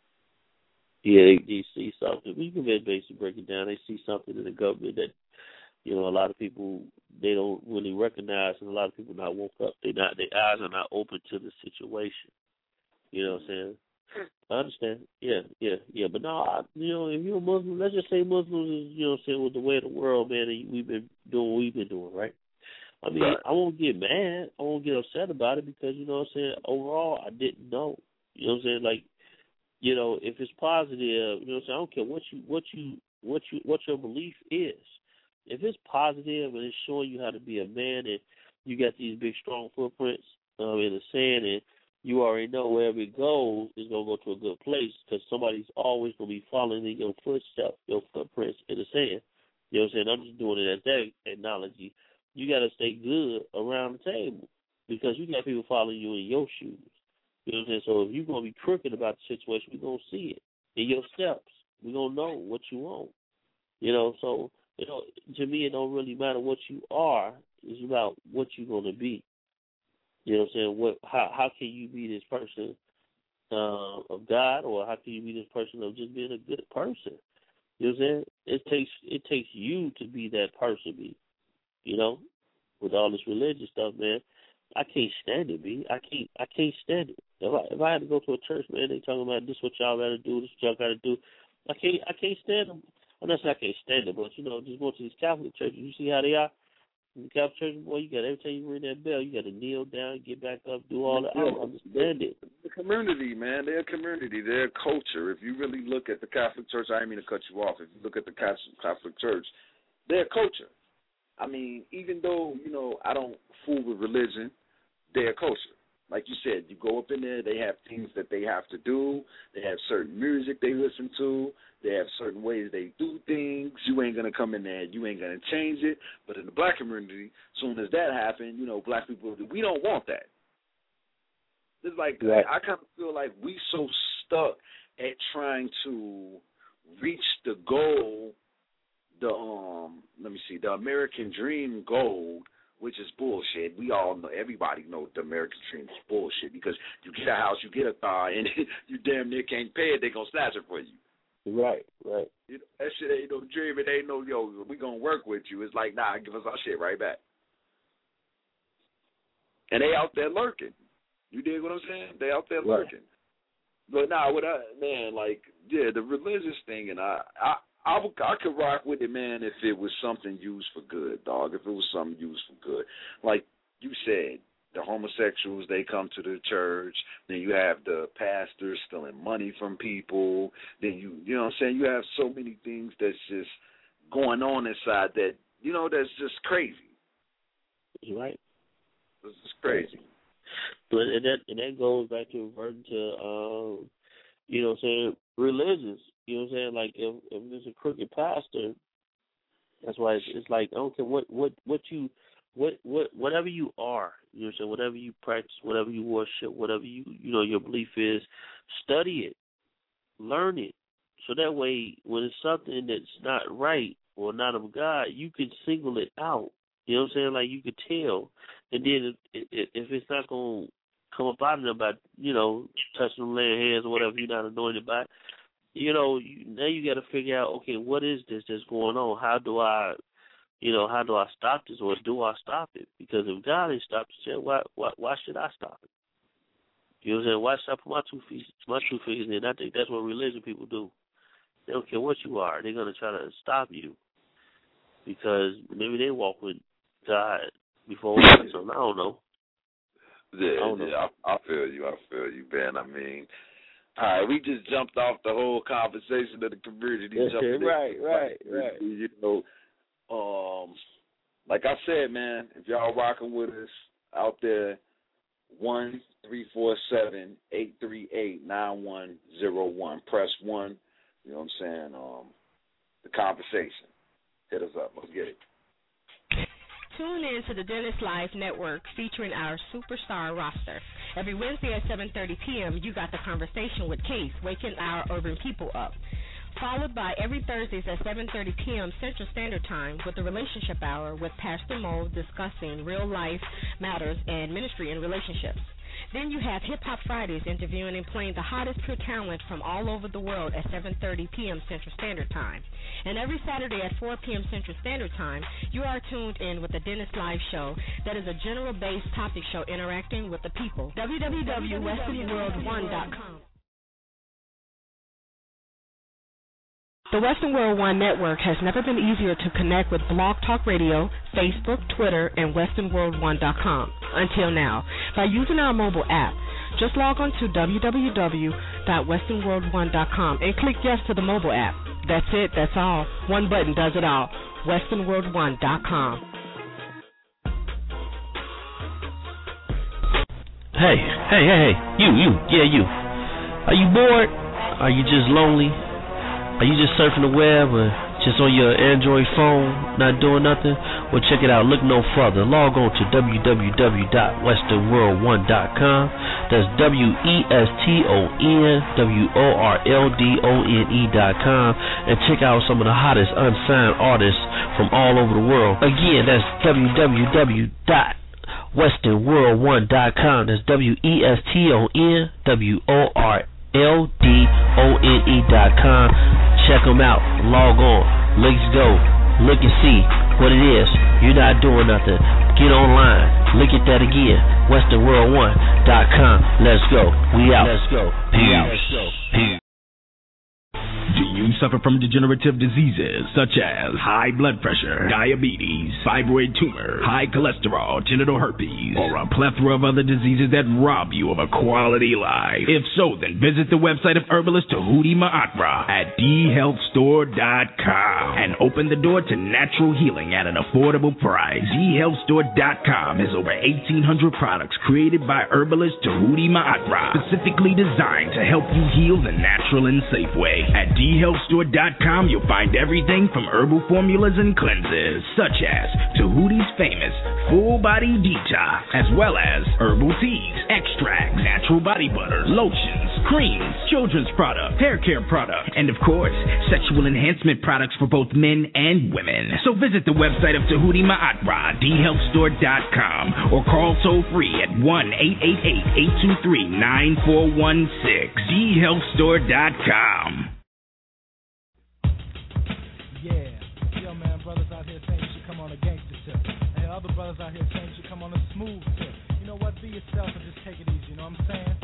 Speaker 9: Yeah, they see something. You can basically break it down. They see something in the government that, you know, a lot of people, they don't really recognize, and a lot of people not woke up. Their eyes are not open to the situation. You know what I'm saying? I understand. Yeah. But no, you know, if you're a Muslim, let's just say Muslims is, you know what I'm saying, with the way of the world, man, and we've been doing what we've been doing, right? I mean, right. I won't get mad. I won't get upset about it because, you know what I'm saying, overall, I didn't know. You know what I'm saying? Like, you know, if it's positive, you know what I'm saying, I don't care what your belief is. If it's positive and it's showing you how to be a man and you got these big, strong footprints in the sand, and you already know wherever it goes, it's going to go to a good place because somebody's always going to be following in your footsteps, your footprints in the sand. You know what I'm saying? I'm just doing it as that analogy. You got to stay good around the table because you got people following you in your shoes. You know what I'm saying? So if you're going to be crooked about the situation, we're going to see it in your steps. We're going to know what you want. You know, so, you know, to me, it don't really matter what you are. It's about what you're going to be. You know what I'm saying? How can you be this person of God, or how can you be this person of just being a good person? You know what I'm saying? It takes you to be that person, B. You know, with all this religious stuff, man. I can't stand it, B. I can't stand it. If I had to go to a church, man, they talking about this what y'all gotta do, this what y'all gotta do. I can't stand them. I'm not saying I can't stand it, but you know, just going to these Catholic churches, you see how they are. In the Catholic church, boy, you got every time you ring that bell, you got to kneel down, get back up, do all that. I don't understand it.
Speaker 8: The community, man, they're a community, they're a culture. If you really look at the Catholic Church, I didn't mean to cut you off. If you look at the Catholic Church, they're a culture. I mean, even though, you know, I don't fool with religion, they're a culture. Like you said, you go up in there, they have things that they have to do. They have certain music they listen to. They have certain ways they do things. You ain't going to come in there and you ain't going to change it. But in the black community, as soon as that happens, you know, black people, we don't want that. It's like, right. I kind of feel like we so stuck at trying to reach the goal, the American dream goal, which is bullshit. We all know, everybody knows the American dream is bullshit because you get a house, you get a car, and you damn near can't pay it, they're going to snatch it for you.
Speaker 9: Right.
Speaker 8: You know, that shit ain't no dream. It ain't no, yo, we going to work with you. It's like, nah, give us our shit right back. And they out there lurking. You dig what I'm saying? They out there lurking. But nah, the religious thing, and I could rock with it, man, if it was something used for good, dog. If it was something used for good. Like you said, the homosexuals, they come to the church. Then you have the pastors stealing money from people. Then you know what I'm saying? You have so many things that's just going on inside that, that's just crazy.
Speaker 9: You're right.
Speaker 8: This is crazy.
Speaker 9: But that goes back to reverting to, religious. You know what I'm saying? Like if there's a crooked pastor, that's why it's like I don't care whatever you are. You know what I'm saying? Whatever you practice, whatever you worship, whatever your belief is, study it, learn it, so that way when it's something that's not right or not of God, you can single it out. You know what I'm saying? Like you could tell, and then if it's not gonna come up out of them by touching them, laying hands or whatever you're not anointed by. Now you got to figure out, okay, what is this that's going on? How do I stop this, or do I stop it? Because if God ain't stopped it, why should I stop it? You know what I'm saying? Why should I put my two fingers in? I think that's what religion people do. They don't care what you are. They're going to try to stop you because maybe they walk with God before something. I don't know.
Speaker 8: Yeah, I feel you, Ben. I mean, all right, we just jumped off the whole conversation of the community. Right. Like I said, man, if y'all rocking with us out there, 1-347-838-9101. Press 1. You know what I'm saying? The conversation. Hit us up. Let's get it.
Speaker 13: Tune in to the Dennis Live Network featuring our superstar roster. Every Wednesday at 7:30 p.m., you got the conversation with Case, waking our urban people up. Followed by every Thursdays at 7:30 p.m. Central Standard Time with the Relationship Hour with Pastor Mo discussing real life matters and ministry and relationships. Then you have Hip Hop Fridays interviewing and playing the hottest pure talent from all over the world at 7:30 p.m. Central Standard Time. And every Saturday at 4 p.m. Central Standard Time, you are tuned in with the Dennis Live Show that is a general-based topic show interacting with the people. www.westernworld1.com. The Western World One Network has never been easier to connect with Blog Talk Radio, Facebook, Twitter, and WesternWorld1.com until now by using our mobile app. Just log on to www.westernworld1.com and click yes to the mobile app. That's it, that's all. One button does it all. WesternWorld1.com.
Speaker 14: Hey, you. Are you bored? Are you just lonely? Are you just surfing the web or just on your Android phone, not doing nothing? Well, check it out. Look no further. Log on to www.westernworld1.com. That's WESTONWORLDONE.com. And check out some of the hottest unsigned artists from all over the world. Again, that's www.westernworld1.com. That's WESTONWORLDONE.com. Check them out. Log on. Let's go. Look and see what it is. You're not doing nothing. Get online. Look at that again. WesternWorld1.com. Let's go. We out. Let's go. Peace.
Speaker 21: Do you suffer from degenerative diseases such as high blood pressure, diabetes, fibroid tumor, high cholesterol, genital herpes, or a plethora of other diseases that rob you of a quality life? If so, then visit the website of herbalist Tahuti Ma'atra at dhealthstore.com and open the door to natural healing at an affordable price. dhealthstore.com has over 1,800 products created by herbalist Tahuti Ma'atra, specifically designed to help you heal the natural and safe way. At dhealthstore.com, you'll find everything from herbal formulas and cleanses, such as Tahuti's famous Full Body Detox, as well as herbal teas, extracts, natural body butters, lotions, creams, children's products, hair care products, and of course, sexual enhancement products for both men and women. So visit the website of Tahuti Ma'atra, dhealthstore.com, or call toll free at 1-888-823-9416, dhealthstore.com.
Speaker 22: Yo, man, brothers out here saying you should come on a gangster tip. And other brothers out here saying you should come on a smooth tip. You You know what? Be yourself and just take it easy. You know what I'm saying?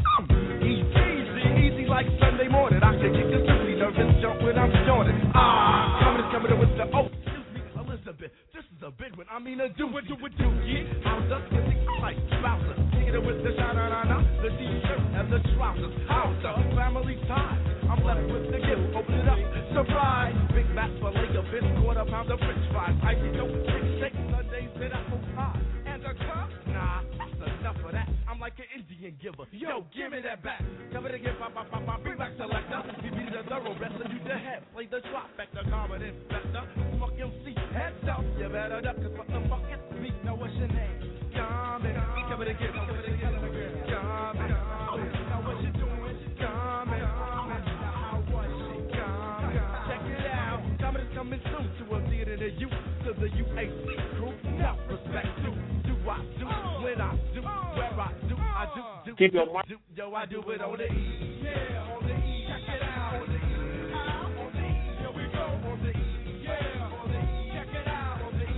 Speaker 1: Easy like Sunday morning. I can kick the silly nervous jump when I'm joining. Coming with the excuse me, Elizabeth. This is a big one. I mean a do it. Yeah, how's up with the like trousers? Kicking it with the shine-on, the t-shirt and the trousers. How's up? Family time. I'm left with the gift. Open it up. Surprise. Big Mac filet of fish, quarter pound of French fries. Icy dope, shake Sundays that apple pie. And a cup? Nah, that's enough of that. I'm like an Indian giver. Yo, give me that back. Cover it again, pop, bring back selector. You be the thorough wrestler, you the head. Play the trifecta, common inspector. Fuck your seat, heads up. You better duck, cause what the fuck is me? Now what's your name? Common. Cover it again, cover it again. Common. Now what you doing? Common. How was she? Common. Check it out. Common is coming soon to a theater near you. To the UAC crew. Enough respect to do I do when I do where I do.
Speaker 9: Keep your mic.
Speaker 1: Yo, I do it on the E. Yeah, on the E. Check it out. On the E. On the E. Here we go. On the E. Yeah, on the E. Check it out. On the E.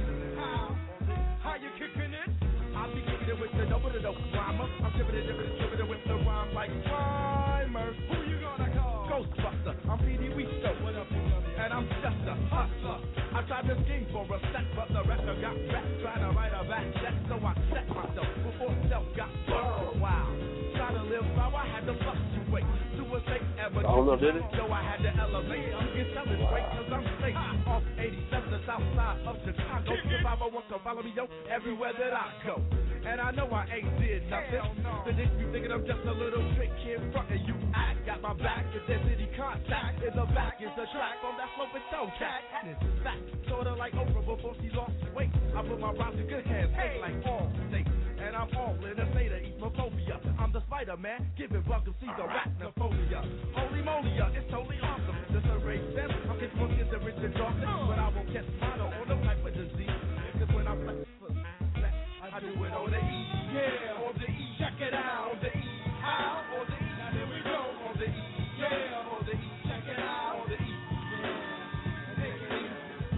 Speaker 1: How you kicking it? I be kicking it with the dope rhymer. I'm tipping it with the rhyme like rhymer. Who you gonna call? Ghostbuster. I'm P.D. Weesto. What up, and I'm just a hustler. I tried to scheme for a sec, but the rest of got wrecked. Trying to write a back check, so I set myself before self got burned. Wow. Trying to live how I had to fluctuate to a safe ever.
Speaker 9: I don't know, did it?
Speaker 1: So I had to elevate. I'm getting celebrate because I'm safe. Off 87, the south side of Chicago. If I want to follow me, yo, everywhere that I go. And I know I ain't did nothing. So if you thinking I'm just a little trick kid frontin', you act. Got my back if there's any contact. In the back is the track on that sloping toe cat. And it's fact, sorta like Oprah before she lost weight. I put my rhymes in good hands, like all state. And I'm all in a state of epophobia. I'm the Spider-Man, giving welcome to arachnophobia. Holy moly, it's totally awesome. This a race sense. I'm getting more the rich and Dawson, but I won't catch mono or no type of disease. Cause when I flex, I do it on the E. Yeah, on the E. Check it out. On the E. How? On the E. Now here we go. On the E. Yeah, on the E. Check it out. On the E. Yeah. Take it easy.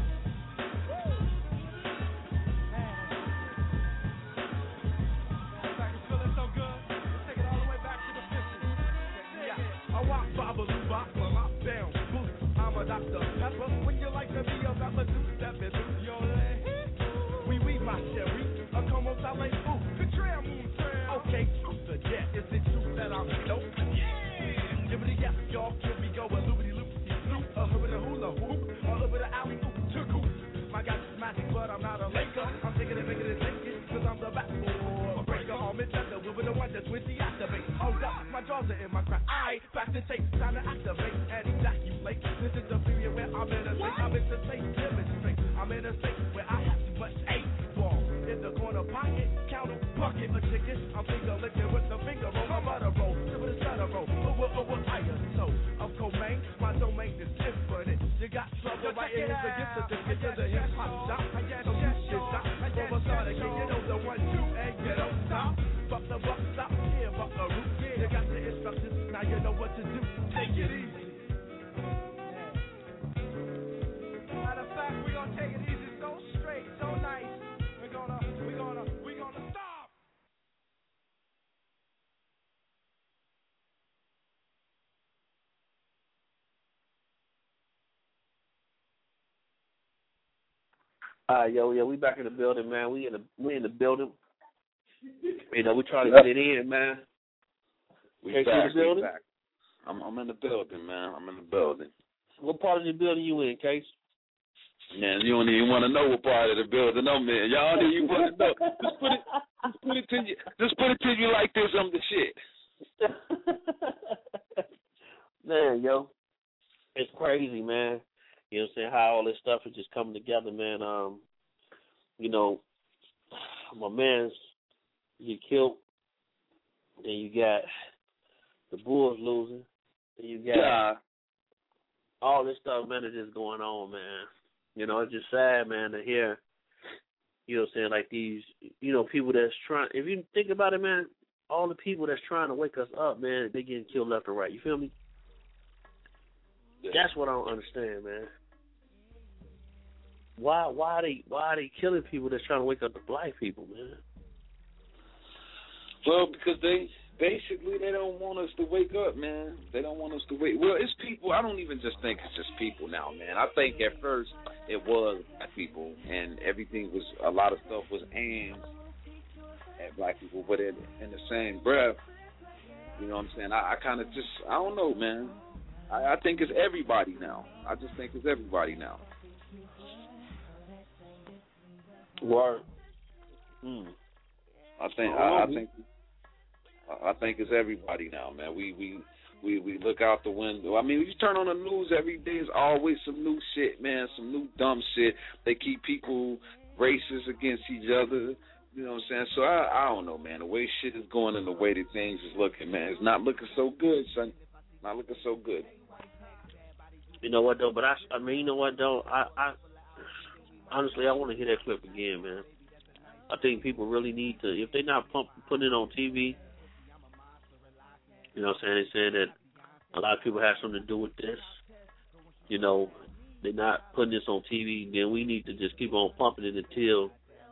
Speaker 1: I'm a Dr. Pepper. When you like to be a rapper, do step it through your leg. We, my cherry. A como sale, ooh, contraire, moon trail. Okay, truth or jet. Is it true that I'm dope? Yeah. Give it a yes, y'all. Here we go. A loopity-loop. A hoop and a hula hoop. A hoop and a alley, ooh, took hoop. My guy's magic, but I'm not a Laker. I'm taking it, making it, taking cause I'm the backboard breaker. I'm in the with the one that's with the activate. Hold up, my jaws are in my crack. I back to tape, time to activate and ejaculate. This is the period where I'm in a state. I'm in the state, demonstrate. I'm in a state where I have too much hate. Ball in the corner pocket, counter bucket of chicken. I'm finger licking with the finger roll. My butter roll, with a stutter roll. Over higher. So, of comaine, my domain is infinite. You got trouble right in the gift of the get to the hip hop shop. So you should stop. Over started, you know the 1, 2, and you don't stop. Fuck the buck, stop here, fuck the roof. You got the instructions, now you know what to do. Take it easy.
Speaker 22: Matter of fact, we're gonna take it easy, so straight, so nice. We're gonna stop.
Speaker 9: Yo, we back in the building, man. We in the building. You know, we trying to get it in, man.
Speaker 8: We
Speaker 9: Case
Speaker 8: back,
Speaker 9: in the building?
Speaker 8: we back. I'm in the building, man. I'm in the building.
Speaker 9: What part of the building you in, Case?
Speaker 8: Man, you don't even want to know what part of the building I'm in. Y'all don't even want to know. Just put it to you like this. I'm the shit.
Speaker 9: Man, yo, it's crazy, man. You know what I'm saying? How all this stuff is just coming together, man. You know, my man's get killed. Then you got the Bulls losing. Then you got all this stuff, man, that's just going on, man. You know, it's just sad, man, to hear, you know what I'm saying, like these, you know, people that's trying, if you think about it, man, all the people that's trying to wake us up, man, they getting killed left and right. You feel me? Yeah. That's what I don't understand, man. Why are they killing people that's trying to wake up the black people, man?
Speaker 8: Well, because they don't want us to wake up, man. They don't want us to wake. Well, it's people. I don't even just think it's just people now, man. I think at first it was black people, and everything was, a lot of stuff was aimed at black people, but in the same breath, you know what I'm saying? I kind of just, I don't know, man. I think it's everybody now. I just think it's everybody now.
Speaker 9: Word.
Speaker 8: I think it's everybody now, man. We look out the window. I mean, you turn on the news every day, there's always some new shit, man, some new dumb shit. They keep people racist against each other. You know what I'm saying? So I don't know, man. The way shit is going and the way that things is looking, man, it's not looking so good, son. Not looking so good.
Speaker 9: You know what, though? But I mean, you know what, though? I honestly, I want to hear that clip again, man. I think people really need to, if they're not putting it on TV, you know what I'm saying, they said that a lot of people have something to do with this. You know, they're not putting this on TV, then we need to just keep on pumping it until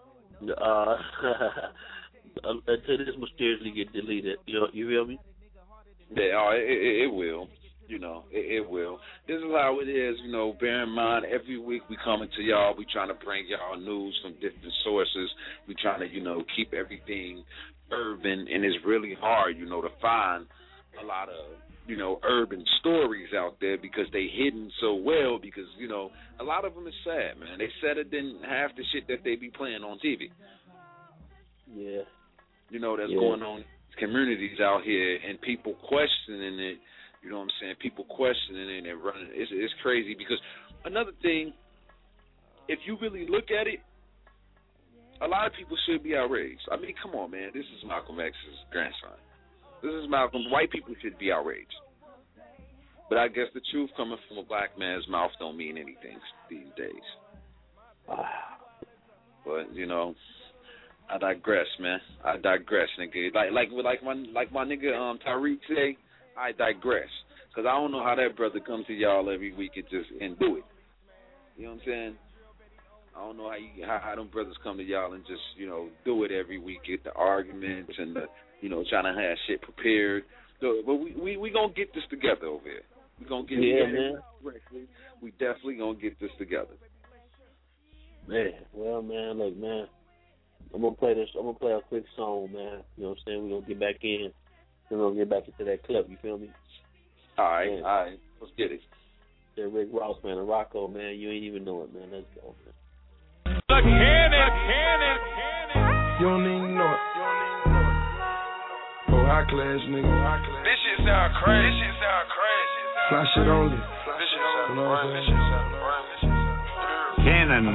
Speaker 9: this mysteriously get deleted. You feel me?
Speaker 8: Yeah, it will. You know, it will. This is how it is, you know, bear in mind, every week we coming to y'all, we trying to bring y'all news from different sources. We trying to, you know, keep everything urban, and it's really hard, you know, to find a lot of, you know, urban stories out there because they hidden so well because, you know, a lot of them is sad, man. They said it than half the shit that they be playing on TV.
Speaker 9: Yeah.
Speaker 8: You know, that's going on in communities out here and people questioning it. You know what I'm saying? People questioning it and running. It's crazy because another thing, if you really look at it, a lot of people should be outraged. I mean, come on, man. This is Malcolm X's grandson. This is Malcolm. White people should be outraged. But I guess the truth coming from a black man's mouth don't mean anything these days. But, you know, I digress, man. I digress, nigga. Like my nigga Tariq say, I digress, because I don't know how that brother comes to y'all every week and do it. You know what I'm saying? I don't know how them brothers come to y'all and just, you know, do it every week, get the arguments and the, you know, trying to have shit prepared. So, but we gonna get this together over here. We gonna get it together. Man. We definitely gonna get this together.
Speaker 9: Man, well, man, look, man, I'm gonna play a quick song, man. You know what I'm saying? We're gonna get back in. We're going to get back into that clip, you feel me?
Speaker 8: All right. Let's get it.
Speaker 9: Yeah, Rick Ross, man, and Rocco, man, you ain't even know it, man. Let's go, man.
Speaker 22: The cannon.
Speaker 7: You don't even know it. Oh, high class, nigga.
Speaker 22: This shit sound crazy.
Speaker 7: Fly shit only.
Speaker 22: You know what I'm saying?
Speaker 3: Cannon.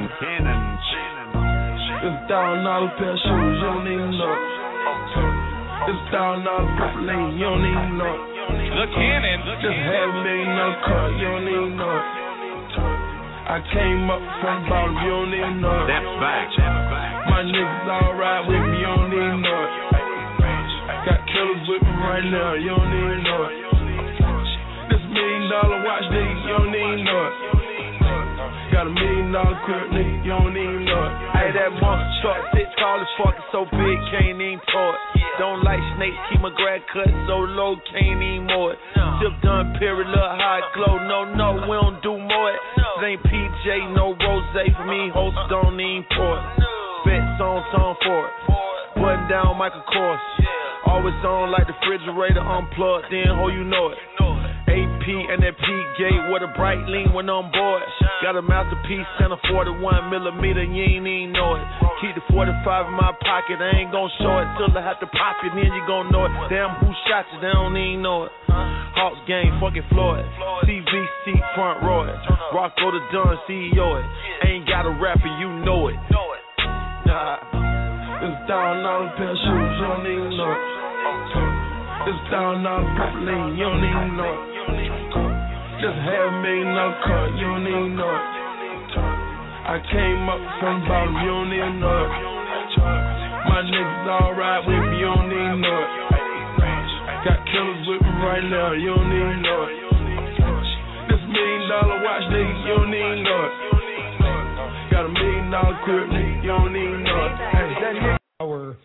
Speaker 7: It's $1,000 pair of shoes, you don't even know it. It's $1,000 purple lane, you don't even know it.
Speaker 22: The cannon.
Speaker 7: Just $500,000 car, you don't even know it. I came up from the bottom, you don't even know it.
Speaker 3: That's back.
Speaker 7: My niggas all ride with me, you don't even know it. Got killers with me right now, you don't even know it. This $1 million watch, nigga, you don't even know it. Got $1 million crib, nigga, you don't even know it.
Speaker 4: Hey, that monster truck, sit tall as fuck, it's so big, can't even tow it. Don't like snakes, keep my grad cut so low, can't even mow it. Sip done, period, little high glow. No, we don't do more it. It ain't PJ, no rose for me, host don't even pour it. Bet song for it. Button down Michael Kors. Always on like the refrigerator unplugged, then ho, you know it. AP and that P gate with a bright lean when on board. Got a masterpiece and a 41 millimeter, you ain't even know it. Keep the 45 in my pocket, I ain't gon' show it till I have to pop it, then you gon' know it. Damn, who shot you? They don't even know it. Hawks gang, fucking Floyd. CVC front row it. Rocco the Dunn, CEO it. Ain't got a rapper, you know it.
Speaker 7: Nah, it's $1,000 pair of shoes, you don't even know it. It's $1,000 purple lane, you don't even know it. Just $500,000 car, you don't even know it. I came up from the bottom, you don't even know it. My niggas all ride with me, you don't even know it. Got killers with me right now, you don't even know it. This $1 million watch, nigga, you don't even know it. Got $1 million crib, nigga, you don't even know it. Hey.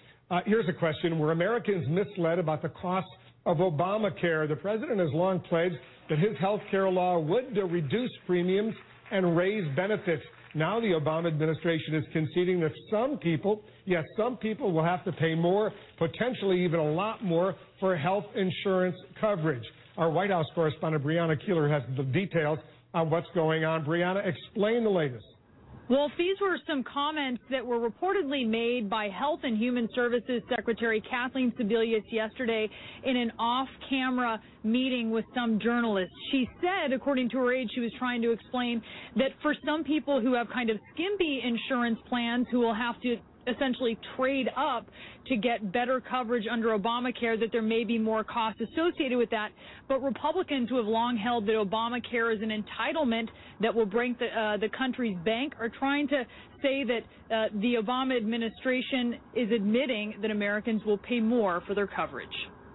Speaker 2: Here's a question. Were Americans misled about the cost of Obamacare? The president has long pledged that his health care law would reduce premiums and raise benefits. Now the Obama administration is conceding that some people will have to pay more, potentially even a lot more, for health insurance coverage. Our White House correspondent, Brianna Keeler, has the details on what's going on. Brianna, explain the latest.
Speaker 3: Well, these were some comments that were reportedly made by Health and Human Services Secretary Kathleen Sebelius yesterday in an off-camera meeting with some journalists. She said, according to her aide, she was trying to explain that for some people who have kind of skimpy insurance plans who will have to essentially trade up to get better coverage under Obamacare, that there may be more costs associated with that. But Republicans who have long held that Obamacare is an entitlement that will break the country's bank are trying to say that the Obama administration is admitting that Americans will pay more for their coverage.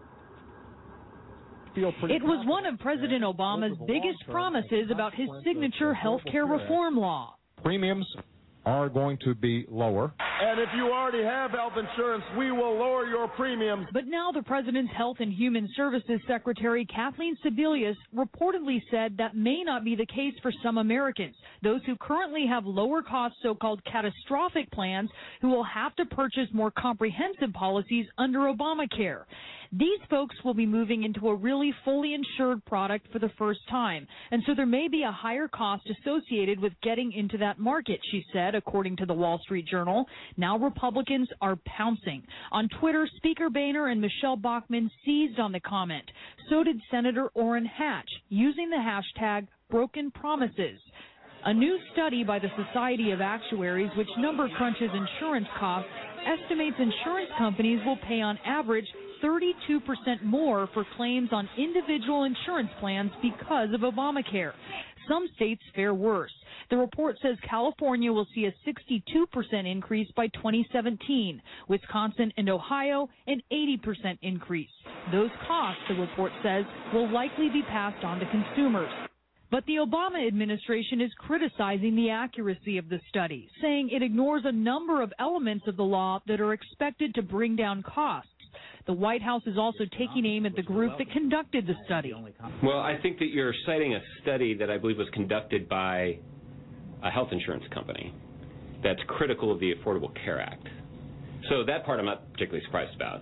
Speaker 3: It was one of President Obama's biggest promises about his signature health care reform law.
Speaker 23: Premiums are going to be lower.
Speaker 22: And if you already have health insurance, we will lower your premiums.
Speaker 3: But now the president's Health and Human Services Secretary, Kathleen Sebelius, reportedly said that may not be the case for some Americans, those who currently have lower-cost so-called catastrophic plans who will have to purchase more comprehensive policies under Obamacare. These folks will be moving into a really fully insured product for the first time, and so there may be a higher cost associated with getting into that market, she said, according to the Wall Street Journal. Now Republicans are pouncing. On Twitter, Speaker Boehner and Michelle Bachmann seized on the comment. So did Senator Orrin Hatch, using the hashtag Broken Promises. A new study by the Society of Actuaries, which number crunches insurance costs, estimates insurance companies will pay on average 32% more for claims on individual insurance plans because of Obamacare. Some states fare worse. The report says California will see a 62% increase by 2017, Wisconsin and Ohio an 80% increase. Those costs, the report says, will likely be passed on to consumers. But the Obama administration is criticizing the accuracy of the study, saying it ignores a number of elements of the law that are expected to bring down costs. The White House is also taking aim at the group that conducted the study.
Speaker 24: Well, I think that you're citing a study that I believe was conducted by a health insurance company that's critical of the Affordable Care Act. So that part I'm not particularly surprised about.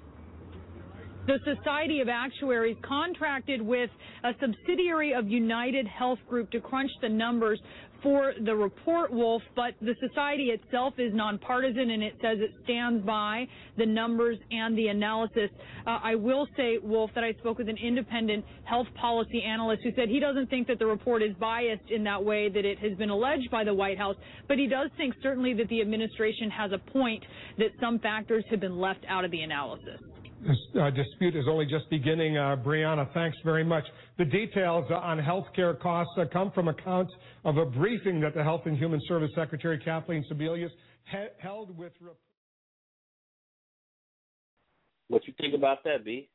Speaker 3: The Society of Actuaries contracted with a subsidiary of United Health Group to crunch the numbers for the report, Wolf, but the society itself is nonpartisan, and it says it stands by the numbers and the analysis. I will say, Wolf, that I spoke with an independent health policy analyst who said he doesn't think that the report is biased in that way that it has been alleged by the White House, but he does think certainly that the administration has a point that some factors have been left out of the analysis.
Speaker 2: This dispute is only just beginning. Brianna, thanks very much. The details on health care costs come from accounts of a briefing that the Health and Human Service Secretary Kathleen Sebelius held with...
Speaker 9: What you think about that, B?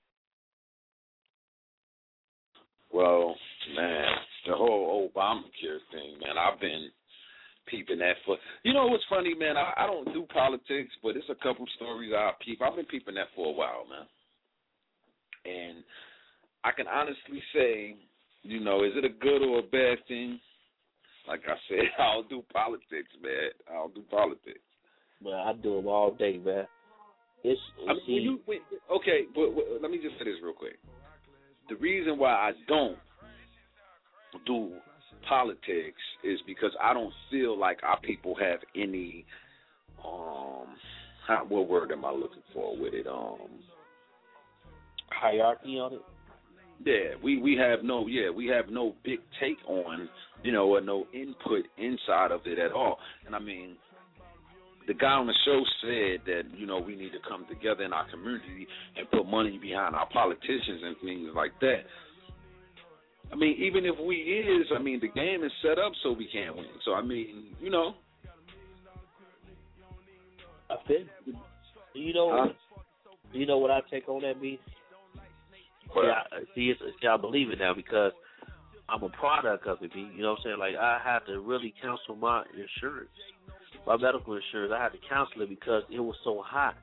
Speaker 8: Well, man, the whole Obamacare thing, man, I've been peeping that for... You know what's funny, man? I don't do politics, but it's a couple stories I peep. I've been peeping that for a while, man. And I can honestly say, you know, is it a good or a bad thing? Like I said, I don't do politics, man. I don't do politics.
Speaker 9: Well, I do them all day, man.
Speaker 8: Okay, but let me just say this real quick. The reason why I don't do politics is because I don't feel like our people have any what word am I looking for with it?
Speaker 9: Hierarchy on it?
Speaker 8: Yeah, we have no big take on, you know, or no input inside of it at all. And I mean, the guy on the show said that, you know, we need to come together in our community and put money behind our politicians and things like that. I mean, even if the game is set up so we can't win. So, I mean, you know.
Speaker 9: I think, you know what I take on that, B? I believe it now because I'm a product of it, B. You know what I'm saying? Like, I had to really cancel my insurance, my medical insurance. I had to cancel it because it was so high.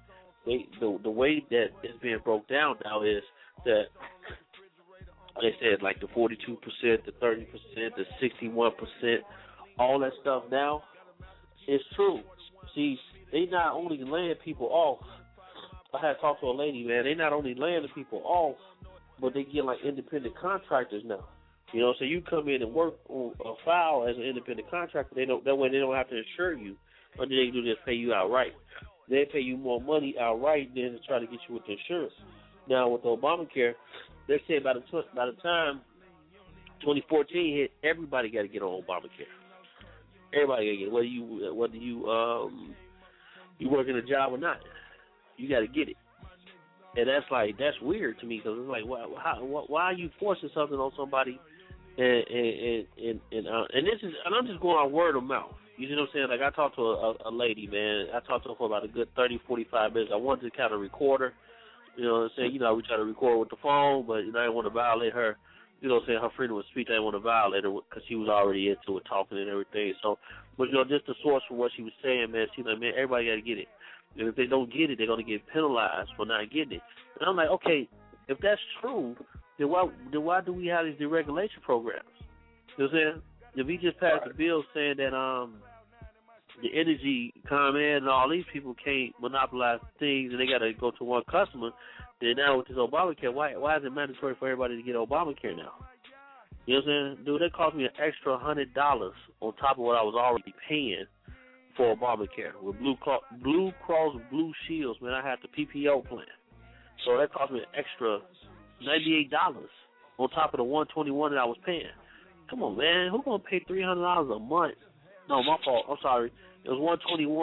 Speaker 9: the way that it's being broke down now is that they said like the 42%, the 30%, the 61%, all that stuff now is true. See, they not only laying people off. I had talked to a lady, man. They not only laying the people off, but they get like independent contractors now. You know, so you come in and work on a file as an independent contractor. That way they don't have to insure you. All they can do is pay you outright. They pay you more money outright than to try to get you with the insurance. Now with the Obamacare, they say by the time 2014 hit, everybody got to get on Obamacare. Everybody got to get it, whether you working a job or not. You got to get it, and that's weird to me because it's like why are you forcing something on somebody? And this is, and I'm just going on word of mouth. You know what I'm saying? Like I talked to a lady, man. I talked to her for about a good 30, 45 minutes. I wanted to kind of record her. You know what I'm saying? You know, we try to record with the phone, but you know, I didn't want to violate her. You know what I'm saying? Her freedom of speech, I didn't want to violate her because she was already into it, talking and everything. So, but you know, just the source for what she was saying, man. She's like, man, everybody got to get it. And if they don't get it, they're going to get penalized for not getting it. And I'm like, okay, if that's true, then why do we have these deregulation programs? You know what I'm saying? If we just passed a bill saying that the energy ComEd and all these people can't monopolize things and they got to go to one customer, then now with this Obamacare, why is it mandatory for everybody to get Obamacare now? You know what I'm saying? Dude, that cost me an extra $100 on top of what I was already paying for Obamacare. With Blue Cross Blue Shields, man, I had the PPO plan. So that cost me an extra $98 on top of the $121 that I was paying. Come on, man. Who's going to pay $300 a month? No, my fault. I'm sorry. It was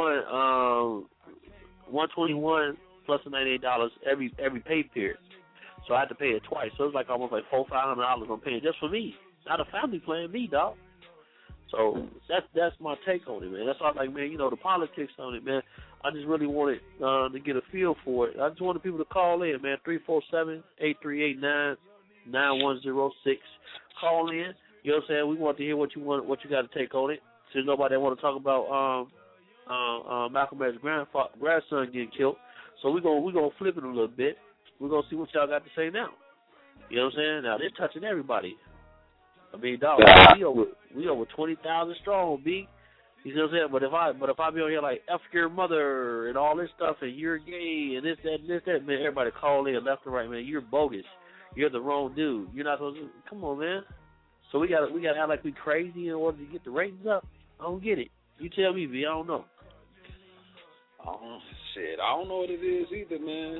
Speaker 9: $121 plus the $98 every pay period. So I had to pay it twice. So it was like almost like $400-500 I'm paying just for me. Not a family plan, me, dog. So that's my take on it, man. That's all like, man, you know, the politics on it, man. I just really wanted to get a feel for it. I just wanted people to call in, man, 347-838-9106. Call in. You know what I'm saying? We want to hear what you got to take on it. There's nobody that want to talk about Malcolm X's grandson getting killed. So we're gonna flip it a little bit. We're gonna see what y'all got to say now. You know what I'm saying? Now they're touching everybody. I mean, dog, we over 20,000 strong, B. You know what I'm saying? But if I be on here like F your mother and all this stuff and you're gay and this, that, man, everybody call in left and right, man. You're bogus. You're the wrong dude. You're not supposed to. Come on, man. So we gotta act like we crazy in order to get the ratings up. I don't get it. You tell me, B. I don't know.
Speaker 8: Oh shit! I don't know what it is either,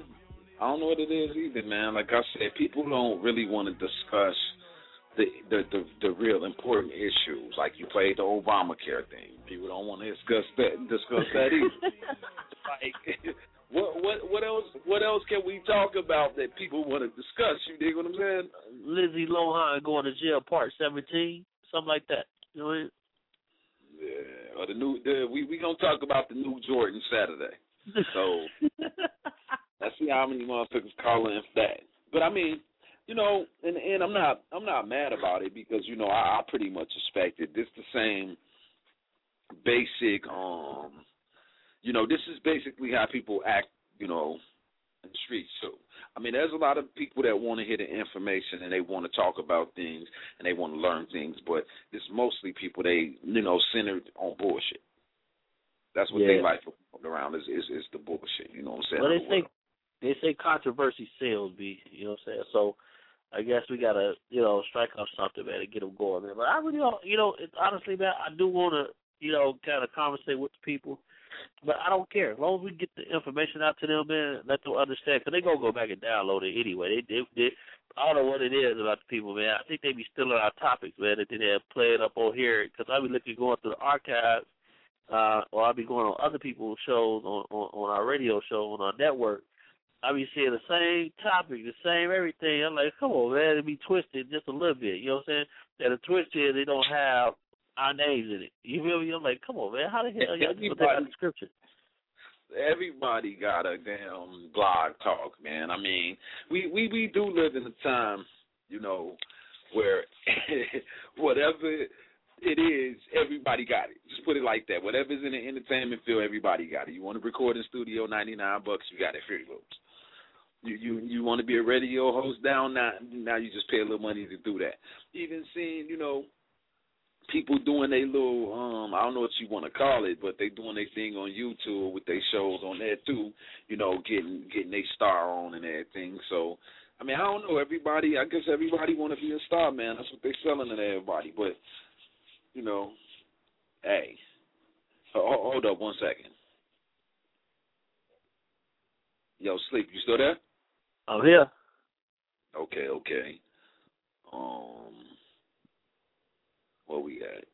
Speaker 8: man. Like I said, people don't really want to discuss the real important issues. Like you played the Obamacare thing. People don't want to discuss that either. Like, what else can we talk about that people want to discuss? You dig what I'm saying?
Speaker 9: Lindsay Lohan going to jail, part 17, something like that. You know what I mean?
Speaker 8: Yeah, or we gonna talk about the new Jordan Saturday. So let's see how many motherfuckers call in for that. But I mean, you know, and I'm not mad about it because you know I pretty much expected this. The same basic, you know, this is basically how people act, you know, in the streets too. I mean, there's a lot of people that want to hear the information and they want to talk about things and they want to learn things, but it's mostly people centered on bullshit. That's what they like around is the bullshit. You know what I'm saying?
Speaker 9: Well, they say controversy sells, B. You know what I'm saying? So I guess we gotta, you know, strike up something, man, and get them going, man. But I really don't, you know, honestly, man, I do want to, you know, kind of conversate with the people. But I don't care. As long as we get the information out to them, man, let them understand. Because they're going to go back and download it anyway. They, I don't know what it is about the people, man. I think they be stealing our topics, man, that they have played up on here. Because I be going through the archives, or I be going on other people's shows, on our radio show, on our network. I be seeing the same topic, the same everything. I'm like, come on, man. It be twisted just a little bit. You know what I'm saying? And the twist is they don't have our names in it. You feel me? I'm like, come on, man. How the hell y'all put that in the description?
Speaker 8: Everybody got a damn blog talk, man. I mean, we do live in a time, you know, where whatever it is, everybody got it. Just put it like that. Whatever's in the entertainment field, everybody got it. You want to record in studio, $99, you got it, free votes. You want to be a radio host down now you just pay a little money to do that. Even seeing, people doing their little, I don't know what you want to call it, but they doing their thing on YouTube with their shows on there too, getting their star on and everything. So, I mean, I don't know, I guess everybody want to be a star, man. That's what they're selling to everybody. But, hey, hold up 1 second. Yo, Sleep, you still there?
Speaker 9: I'm here.
Speaker 8: Okay. What we got?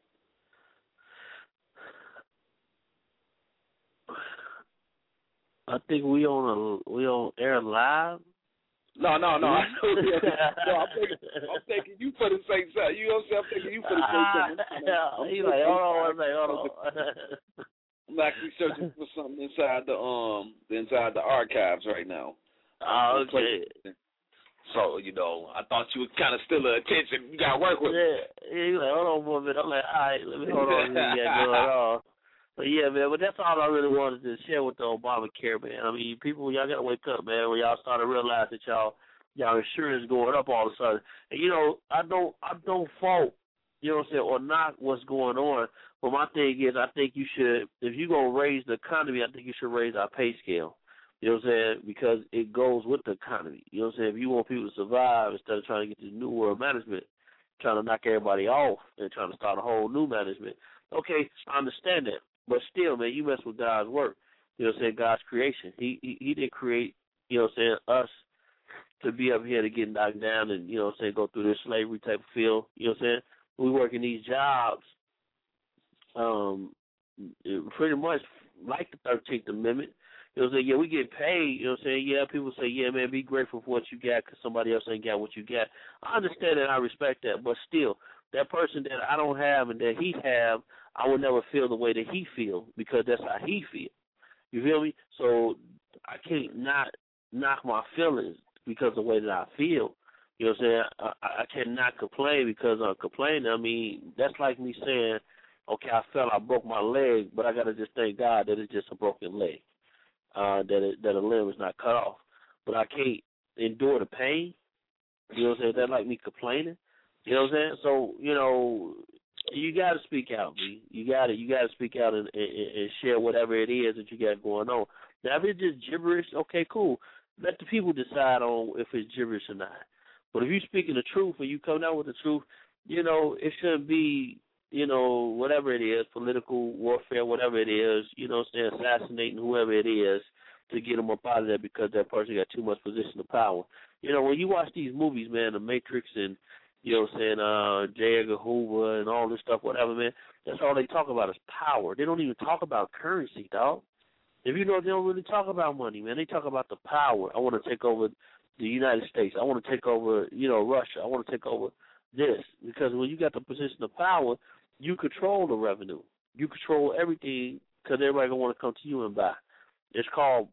Speaker 9: I think we on air live.
Speaker 8: No. I know. No, I'm thinking you for the same side. You know what I'm saying? I'm thinking you for the same side.
Speaker 9: He's like, hold on.
Speaker 8: I'm actually searching for something inside the archives right now.
Speaker 9: Oh, okay.
Speaker 8: So, I thought you were kind of still attention. You got to work with me.
Speaker 9: Yeah, he's like, hold on for a minute. I'm like, all right, let me hold on to what you got going on. But, yeah, man, but that's all I really wanted to share with the Obamacare, man. I mean, people, y'all got to wake up, man, when y'all start to realize that y'all insurance is going up all of a sudden. And, I don't fault, or knock what's going on. But my thing is, I think you should, if you're going to raise the economy, I think you should raise our pay scale. You know what I'm saying? Because it goes with the economy. You know what I'm saying? If you want people to survive instead of trying to get this new world management, trying to knock everybody off and trying to start a whole new management, okay, I understand that. But still, man, you mess with God's work. You know what I'm saying? God's creation. He did create, us to be up here to get knocked down and, go through this slavery type of field. You know what I'm saying? We work in these jobs pretty much like the 13th Amendment. You know what I'm saying? Yeah, we get paid. You know what I'm saying? Yeah, people say, yeah, man, be grateful for what you got because somebody else ain't got what you got. I understand that. I respect that. But still, that person that I don't have and that he have, I will never feel the way that he feel because that's how he feel. You feel me? So I can't not knock my feelings because of the way that I feel. You know what I'm saying? I cannot complain because I'm complaining. I mean, that's like me saying, okay, I broke my leg, but I got to just thank God that it's just a broken leg. That a limb is not cut off. But I can't endure the pain. You know what I'm saying? That's like me complaining. You know what I'm saying? So, you got to speak out, B. You got to speak out and share whatever it is that you got going on. Now, if it's just gibberish, okay, cool. Let the people decide on if it's gibberish or not. But if you're speaking the truth and you come out with the truth, it shouldn't be, whatever it is, political warfare, whatever it is, assassinating whoever it is to get them up out of there because that person got too much position of power. When you watch these movies, man, The Matrix and, J. Edgar Hoover and all this stuff, whatever, man, that's all they talk about is power. They don't even talk about currency, dog. If they don't really talk about money, man. They talk about the power. I want to take over the United States. I want to take over, Russia. I want to take over this. Because when you got the position of power, you control the revenue. You control everything because everybody going to want to come to you and buy. It's called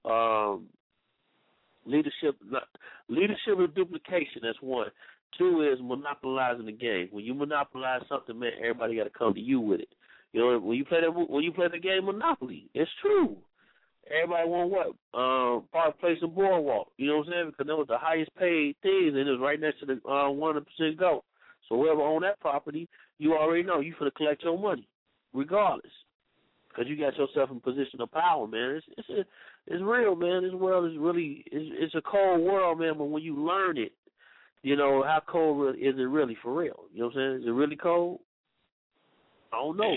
Speaker 9: leadership and duplication. That's one. Two is monopolizing the game. When you monopolize something, man, everybody got to come to you with it. When you play the game Monopoly, it's true. Everybody want what? Park Place and Boardwalk. You know what I'm saying? Because that was the highest paid things, and it was right next to the 100% go. So whoever owned that property, you already know you finna collect your money, regardless, because you got yourself in position of power, man. It's real, man. This world is really it's a cold world, man. But when you learn it, how cold is it really for real? You know what I'm saying? Is it really cold? I don't know.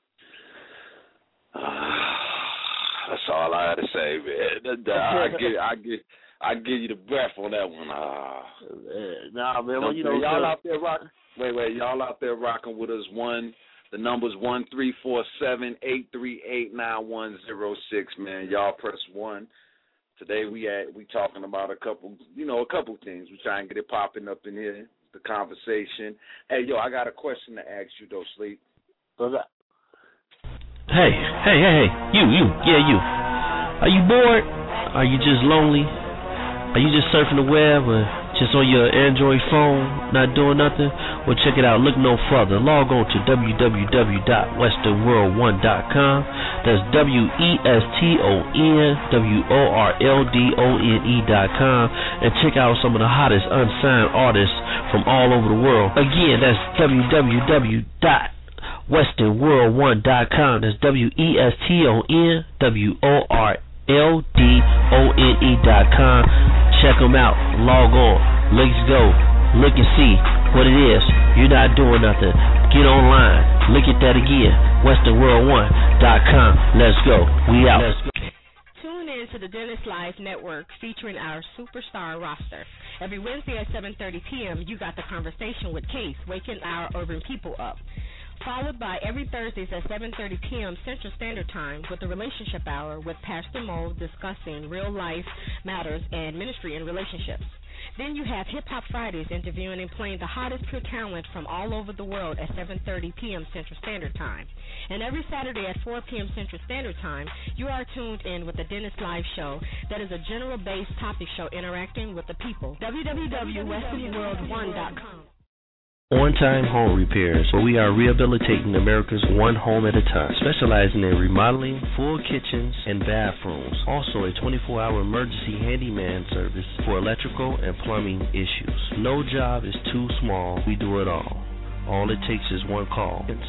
Speaker 8: That's all I had to say, man. I give you the breath on that one.
Speaker 9: Nah, man. Well,
Speaker 8: y'all out there rocking. Wait, y'all out there rocking with us? The number's 1-347-838-9106. Man, y'all press 1. Today we talking about a couple things. We try and get it popping up in here, the conversation. Hey, yo, I got a question to ask you though, Sleep.
Speaker 9: What's that?
Speaker 14: Hey, you. Are you bored? Are you just lonely? Are you just surfing the web or Just on your Android phone, not doing nothing? Well, check it out. Look no further. Log on to www.westernworld1.com. That's WESTONWORLDONE.com, and check out some of the hottest unsigned artists from all over the world. Again, that's www.westernworld1.com. That's WESTONWORLDONE.com. Check them out. Log on. Let's go. Look and see what it is. You're not doing nothing. Get online. Look at that again. WesternWorld1.com. Let's go. We out.
Speaker 13: Tune in to the Dennis Live Network featuring our superstar roster. Every Wednesday at 7:30 p.m., you got the conversation with Case, waking our urban people up. Followed by every Thursdays at 7:30 p.m. Central Standard Time with the Relationship Hour with Pastor Mo discussing real-life matters and ministry and relationships. Then you have Hip Hop Fridays interviewing and playing the hottest pure talent from all over the world at 7:30 p.m. Central Standard Time. And every Saturday at 4 p.m. Central Standard Time, you are tuned in with the Dennis Live Show that is a general-based topic show interacting with the people. www.westernworld1.com.
Speaker 14: On-Time Home Repairs, where we are rehabilitating America's one home at a time, specializing in remodeling, full kitchens, and bathrooms. Also a 24-hour emergency handyman service for electrical and plumbing issues. No job is too small. We do it all. All it takes is one call. It's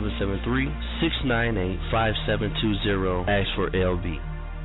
Speaker 14: 773-698-5720. Ask for LB.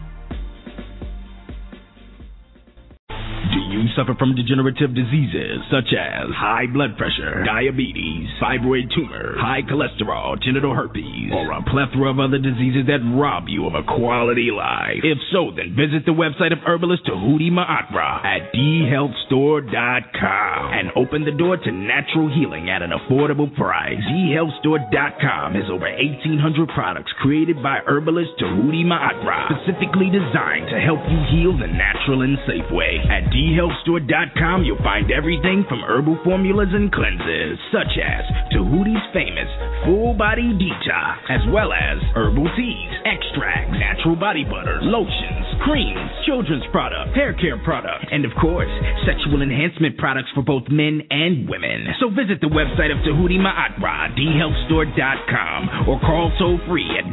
Speaker 21: Do you suffer from degenerative diseases such as high blood pressure, diabetes, fibroid tumor, high cholesterol, genital herpes, or a plethora of other diseases that rob you of a quality life? If so, then visit the website of herbalist Tahuti Ma'atra at dhealthstore.com and open the door to natural healing at an affordable price. dhealthstore.com has over 1,800 products created by herbalist Tahuti Ma'atra, specifically designed to help you heal the natural and safe way. At dhealthstore.com, you'll find everything from herbal formulas and cleanses, such as Tahuti's famous Full Body Detox, as well as herbal teas, extracts, natural body butters, lotions, creams, children's products, hair care products, and of course, sexual enhancement products for both men and women. So visit the website of Tahuti Ma'atra, dhealthstore.com, or call toll-free at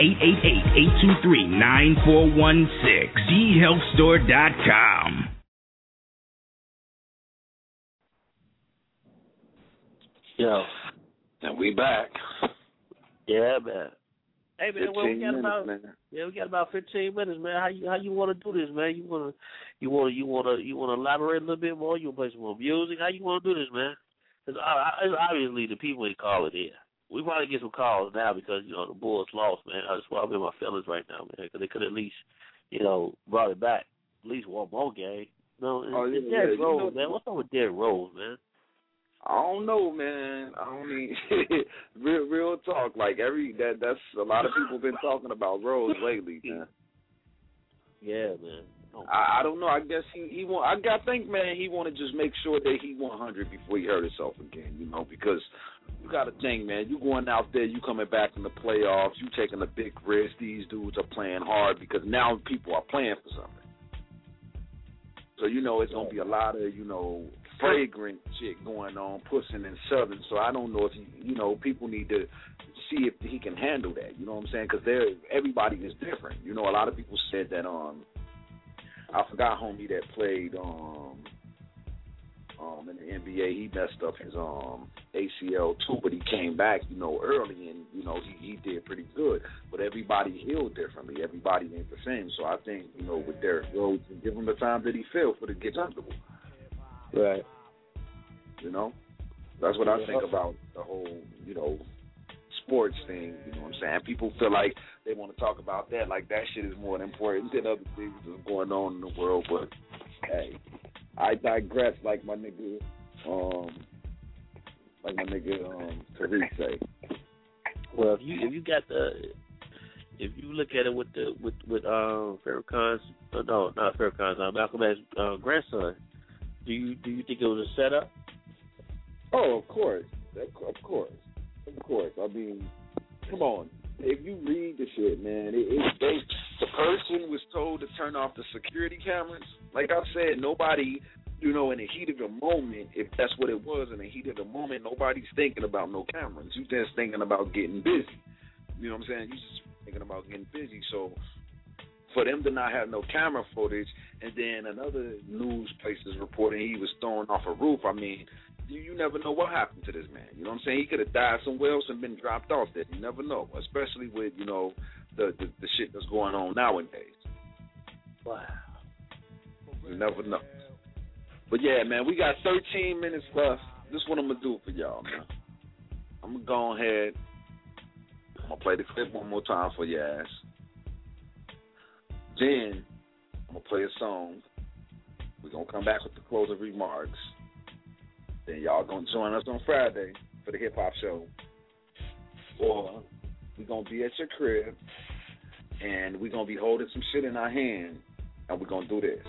Speaker 21: 1-888-823-9416, dhealthstore.com.
Speaker 9: Yo.
Speaker 8: And we back.
Speaker 9: Yeah, man. Hey, man, well, we got about 15 minutes, man. How you want to do this, man? You want to elaborate a little bit more? You want to play some more music? How you want to do this, man? Because obviously the people ain't calling in. We probably get some calls now because the Bulls lost, man. That's why I'm in my feelings right now, man. Because they could at least brought it back at least one more game. Derrick Rose, man. What's up with Derrick Rose, man?
Speaker 8: I don't know, man. I don't mean real talk. Like that's a lot of people been talking about Rose lately, man.
Speaker 9: Yeah, man.
Speaker 8: I don't know. I guess he want. I think, man, he want to just make sure that he 100 before he hurt himself again. Because you got to think, man. You going out there, you coming back in the playoffs, you taking a big risk. These dudes are playing hard because now people are playing for something. So it's gonna be a lot of fragrant shit going on, pushing and shoving. So I don't know if people need to see if he can handle that. You know what I'm saying? Because everybody is different. A lot of people said that I forgot homie that played in the NBA. He messed up his ACL too, but he came back early and he did pretty good. But everybody healed differently. Everybody ain't the same. So I think with Derrick Rose, give him the time that he feel for to get comfortable.
Speaker 9: Right.
Speaker 8: That's what I think about the whole, sports thing, you know what I'm saying? People feel like they want to talk about that, like that shit is more important than other things that's going on in the world, but hey, I digress like my nigga Tariq say.
Speaker 9: Well, if you look at it with Farrakhan's, no, not Farrakhan's, Malcolm X's grandson, do you think it was a setup?
Speaker 8: Oh, of course. I mean, come on. If you read the shit, man, the person was told to turn off the security cameras. Like I said, nobody you know, in the heat of the moment, if that's what it was, in the heat of the moment, nobody's thinking about no cameras. You just thinking about getting busy. You know what I'm saying? You just thinking about getting busy. So for them to not have no camera footage, and then another news place is reporting he was thrown off a roof, I mean, you never know what happened to this man. You know what I'm saying? He could have died somewhere else and been dropped off there. You never know, especially with, you know, the shit that's going on nowadays.
Speaker 9: Wow.
Speaker 8: You never know. But yeah, man, we got 13 minutes left. This is what I'm going to do for y'all, man. I'm going to go ahead. I'm going to play the clip one more time for your ass. Then I'm going to play a song. We're going to come back with the closing remarks. Then y'all going to join us on Friday for the hip-hop show. Or we're going to be at your crib, and we're going to be holding some shit in our hand, and we're going to do this.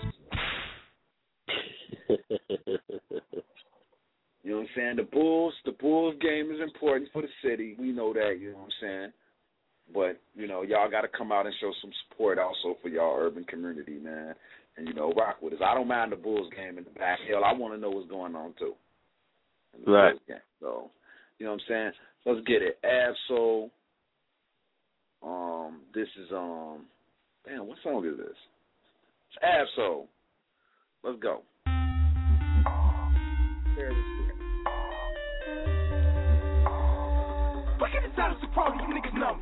Speaker 8: You know what I'm saying? The Bulls game is important for the city. We know that, you know what I'm saying? But, you know, y'all got to come out and show some support also for y'all urban community, man. And, you know, rock with us. I don't mind the Bulls game in the back. Hell, I want to know what's going on, too.
Speaker 9: Right.
Speaker 8: So, you know what I'm saying? Let's get it. Ab-Soul. This is, damn, what song is this? It's Ab-Soul. Let's go.
Speaker 17: Look at the status of problem, you niggas know.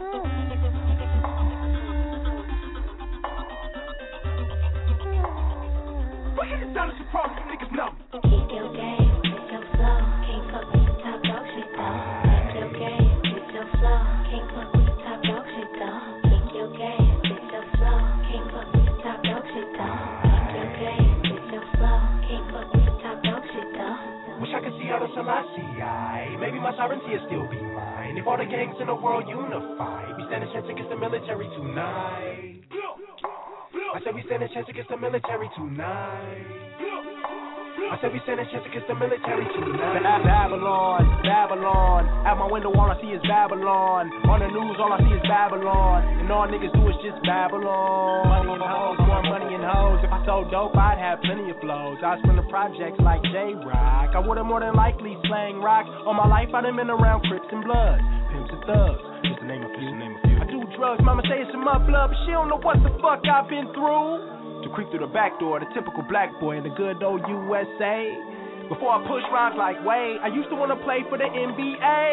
Speaker 17: Look at the status of problem, you niggas know.
Speaker 6: Keep your game, keep your flow. Can't fuck with the top dog shit though. Keep your game, keep your flow. Can't fuck with the top dog shit though. Keep your game, keep your flow. Can't fuck with the top dog shit though. Keep your game, keep your flow. Can't fuck with the top dog shit though.
Speaker 17: Wish I could see all the Selassie. Maybe my sovereignty will still be mine. If all the gangs in the world unify, we stand a chance against the military tonight. I said we stand a chance against the military tonight. I said we stand a chance against the military tonight. Babylon, Babylon. At my window all I see is Babylon. On the news all I see is Babylon. And all niggas do is just Babylon. Money and hoes, more money and hoes. If I sold dope I'd have plenty of flows. I spend the projects like J-Rock. I would've more than likely slang rocks. All my life I done been around Crips and Bloods, Pimps and Thugs, just to name a few. I do drugs, mama say it's in my blood, but she don't know what the fuck I've been through. To creep through the back door, the typical black boy in the good old USA. Before I push rhymes like Wade, I used to wanna play for the NBA.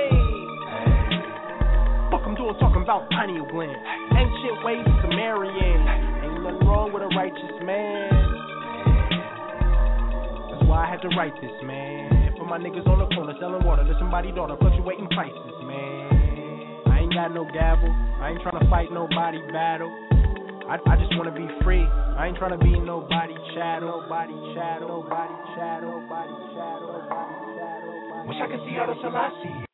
Speaker 17: Fuck I'm doing talking about pineal gland, ancient ways of Sumerian. Ain't nothing wrong with a righteous man. That's why I had to write this, man. For my niggas on the corner selling water to somebody's daughter, fluctuating prices, man. I ain't got no gavel, I ain't tryna fight nobody battle. I just wanna be free. I ain't tryna be nobody chattel. Nobody chattel. Nobody chattel. Nobody chattel. Nobody chattel. Wish I could see all the Selassie.